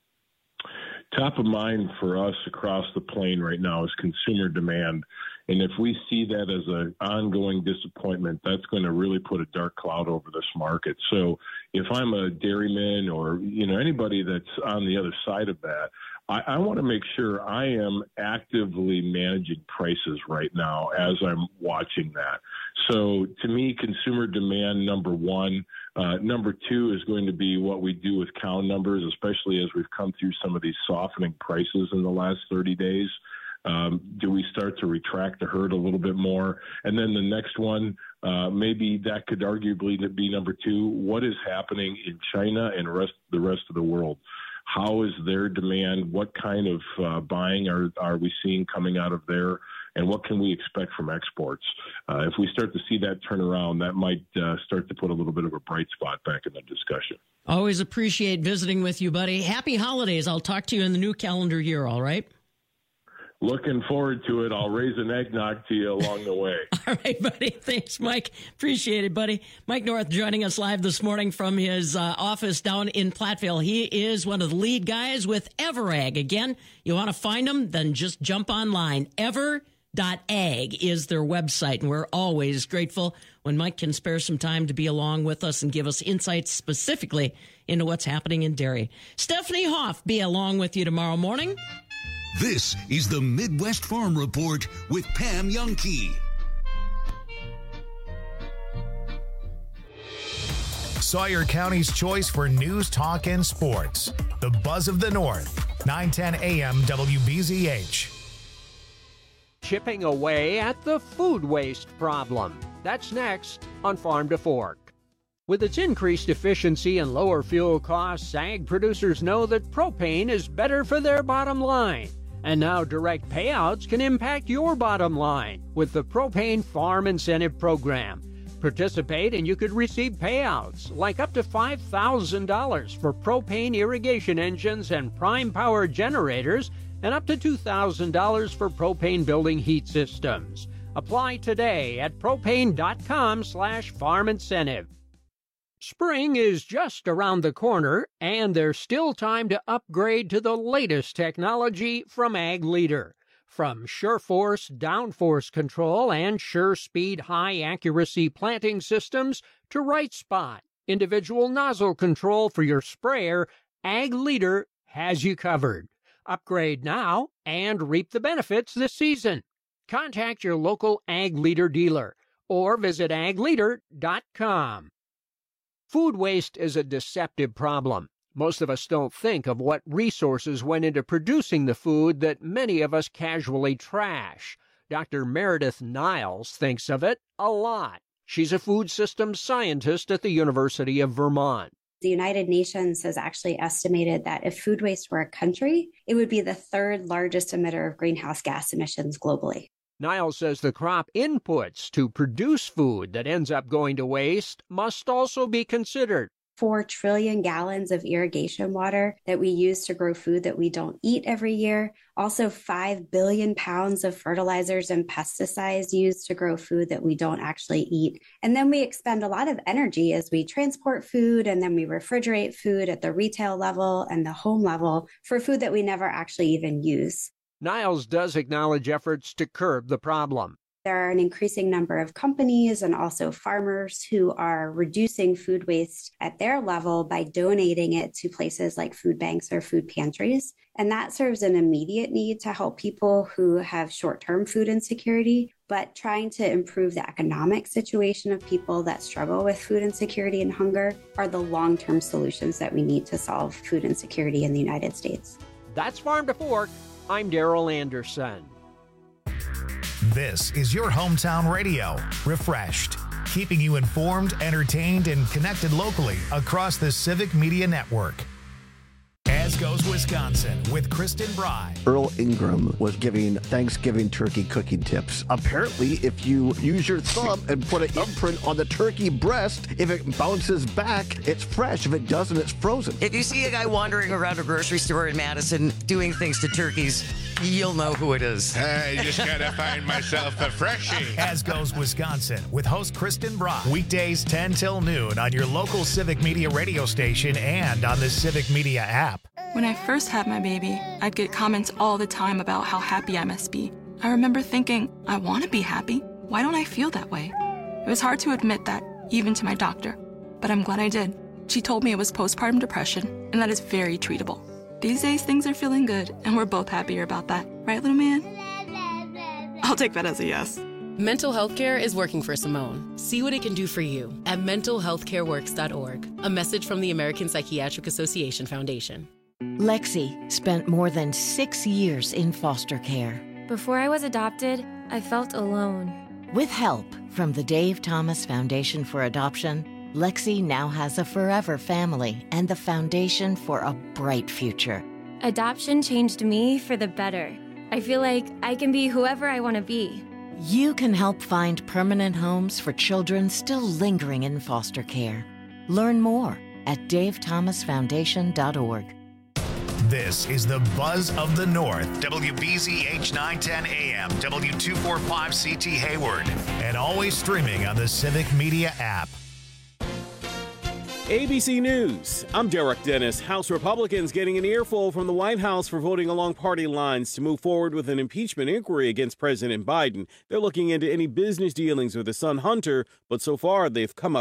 Top of mind for us across the plain right now is consumer demand. And if we see that as an ongoing disappointment, that's going to really put a dark cloud over this market. So if I'm a dairyman or, you know, anybody that's on the other side of that, I, I want to make sure I am actively managing prices right now as I'm watching that. So to me, consumer demand, number one. Uh, number two is going to be what we do with cow numbers, especially as we've come through some of these softening prices in the last thirty days. Um, do we start to retract the herd a little bit more? And then the next one, uh, maybe that could arguably be number two. What is happening in China and rest, the rest of the world? How is their demand? What kind of uh, buying are, are we seeing coming out of there? And what can we expect from exports? Uh, if we start to see that turn around, that might uh, start to put a little bit of a bright spot back in the discussion. Always appreciate visiting with you, buddy. Happy holidays. I'll talk to you in the new calendar year, all right? Looking forward to it. I'll raise an eggnog to you along the way. All right, buddy. Thanks, Mike. Appreciate it, buddy. Mike North joining us live this morning from his uh, office down in Platteville. He is one of the lead guys with EverAg. Again, you want to find him, then just jump online. ever dot ag is their website, and we're always grateful when Mike can spare some time to be along with us and give us insights specifically into what's happening in dairy. Stephanie Hoff be along with you tomorrow morning. This is the Midwest Farm Report with Pam Youngkey. Sawyer County's choice for news, talk, and sports. The Buzz of the North, nine ten A M W B Z H. Chipping away at the food waste problem. That's next on Farm to Fork. With its increased efficiency and lower fuel costs, ag producers know that propane is better for their bottom line. And now direct payouts can impact your bottom line with the Propane Farm Incentive Program. Participate and you could receive payouts like up to five thousand dollars for propane irrigation engines and prime power generators and up to two thousand dollars for propane building heat systems. Apply today at propane.com slash farm incentive. Spring is just around the corner, and there's still time to upgrade to the latest technology from Ag Leader. From SureForce downforce control and SureSpeed high-accuracy planting systems to Right Spot, individual nozzle control for your sprayer, Ag Leader has you covered. Upgrade now and reap the benefits this season. Contact your local Ag Leader dealer or visit ag leader dot com. Food waste is a deceptive problem. Most of us don't think of what resources went into producing the food that many of us casually trash. Doctor Meredith Niles thinks of it a lot. She's a food systems scientist at the University of Vermont. The United Nations has actually estimated that if food waste were a country, it would be the third largest emitter of greenhouse gas emissions globally. Niles says the crop inputs to produce food that ends up going to waste must also be considered. Four trillion gallons of irrigation water that we use to grow food that we don't eat every year. Also five billion pounds of fertilizers and pesticides used to grow food that we don't actually eat. And then we expend a lot of energy as we transport food, and then we refrigerate food at the retail level and the home level for food that we never actually even use. Niles does acknowledge efforts to curb the problem. There are an increasing number of companies and also farmers who are reducing food waste at their level by donating it to places like food banks or food pantries. And that serves an immediate need to help people who have short-term food insecurity, but trying to improve the economic situation of people that struggle with food insecurity and hunger are the long-term solutions that we need to solve food insecurity in the United States. That's Farm to Fork. I'm Daryl Anderson. This is your hometown radio, Refreshed, keeping you informed, entertained, and connected locally across the Civic Media Network. As goes Wisconsin with Kristen Bry. Earl Ingram was giving Thanksgiving turkey cooking tips. Apparently, if you use your thumb and put an imprint on the turkey breast, if it bounces back, it's fresh. If it doesn't, it's frozen. If you see a guy wandering around a grocery store in Madison doing things to turkeys, you'll know who it is. I just gotta find myself a freshie. As goes Wisconsin with host Kristen Brock. Weekdays ten till noon on your local Civic Media radio station and on the Civic Media app. When I first had my baby, I'd get comments all the time about how happy I must be. I remember thinking, I want to be happy. Why don't I feel that way? It was hard to admit that, even to my doctor. But I'm glad I did. She told me it was postpartum depression, and that is very treatable. These days, things are feeling good, and we're both happier about that. Right, little man? I'll take that as a yes. Mental health care is working for Simone. See what it can do for you at mental health care works dot org. A message from the American Psychiatric Association Foundation. Lexi spent more than six years in foster care. Before I was adopted, I felt alone. With help from the Dave Thomas Foundation for Adoption, Lexi now has a forever family and the foundation for a bright future. Adoption changed me for the better. I feel like I can be whoever I want to be. You can help find permanent homes for children still lingering in foster care. Learn more at dave thomas foundation dot org. This is the Buzz of the North. W B Z H nine ten A M, W two forty-five C T Hayward, and always streaming on the Civic Media app. A B C News, I'm Derek Dennis. House Republicans getting an earful from the White House for voting along party lines to move forward with an impeachment inquiry against President Biden. They're looking into any business dealings with his son Hunter, but so far they've come up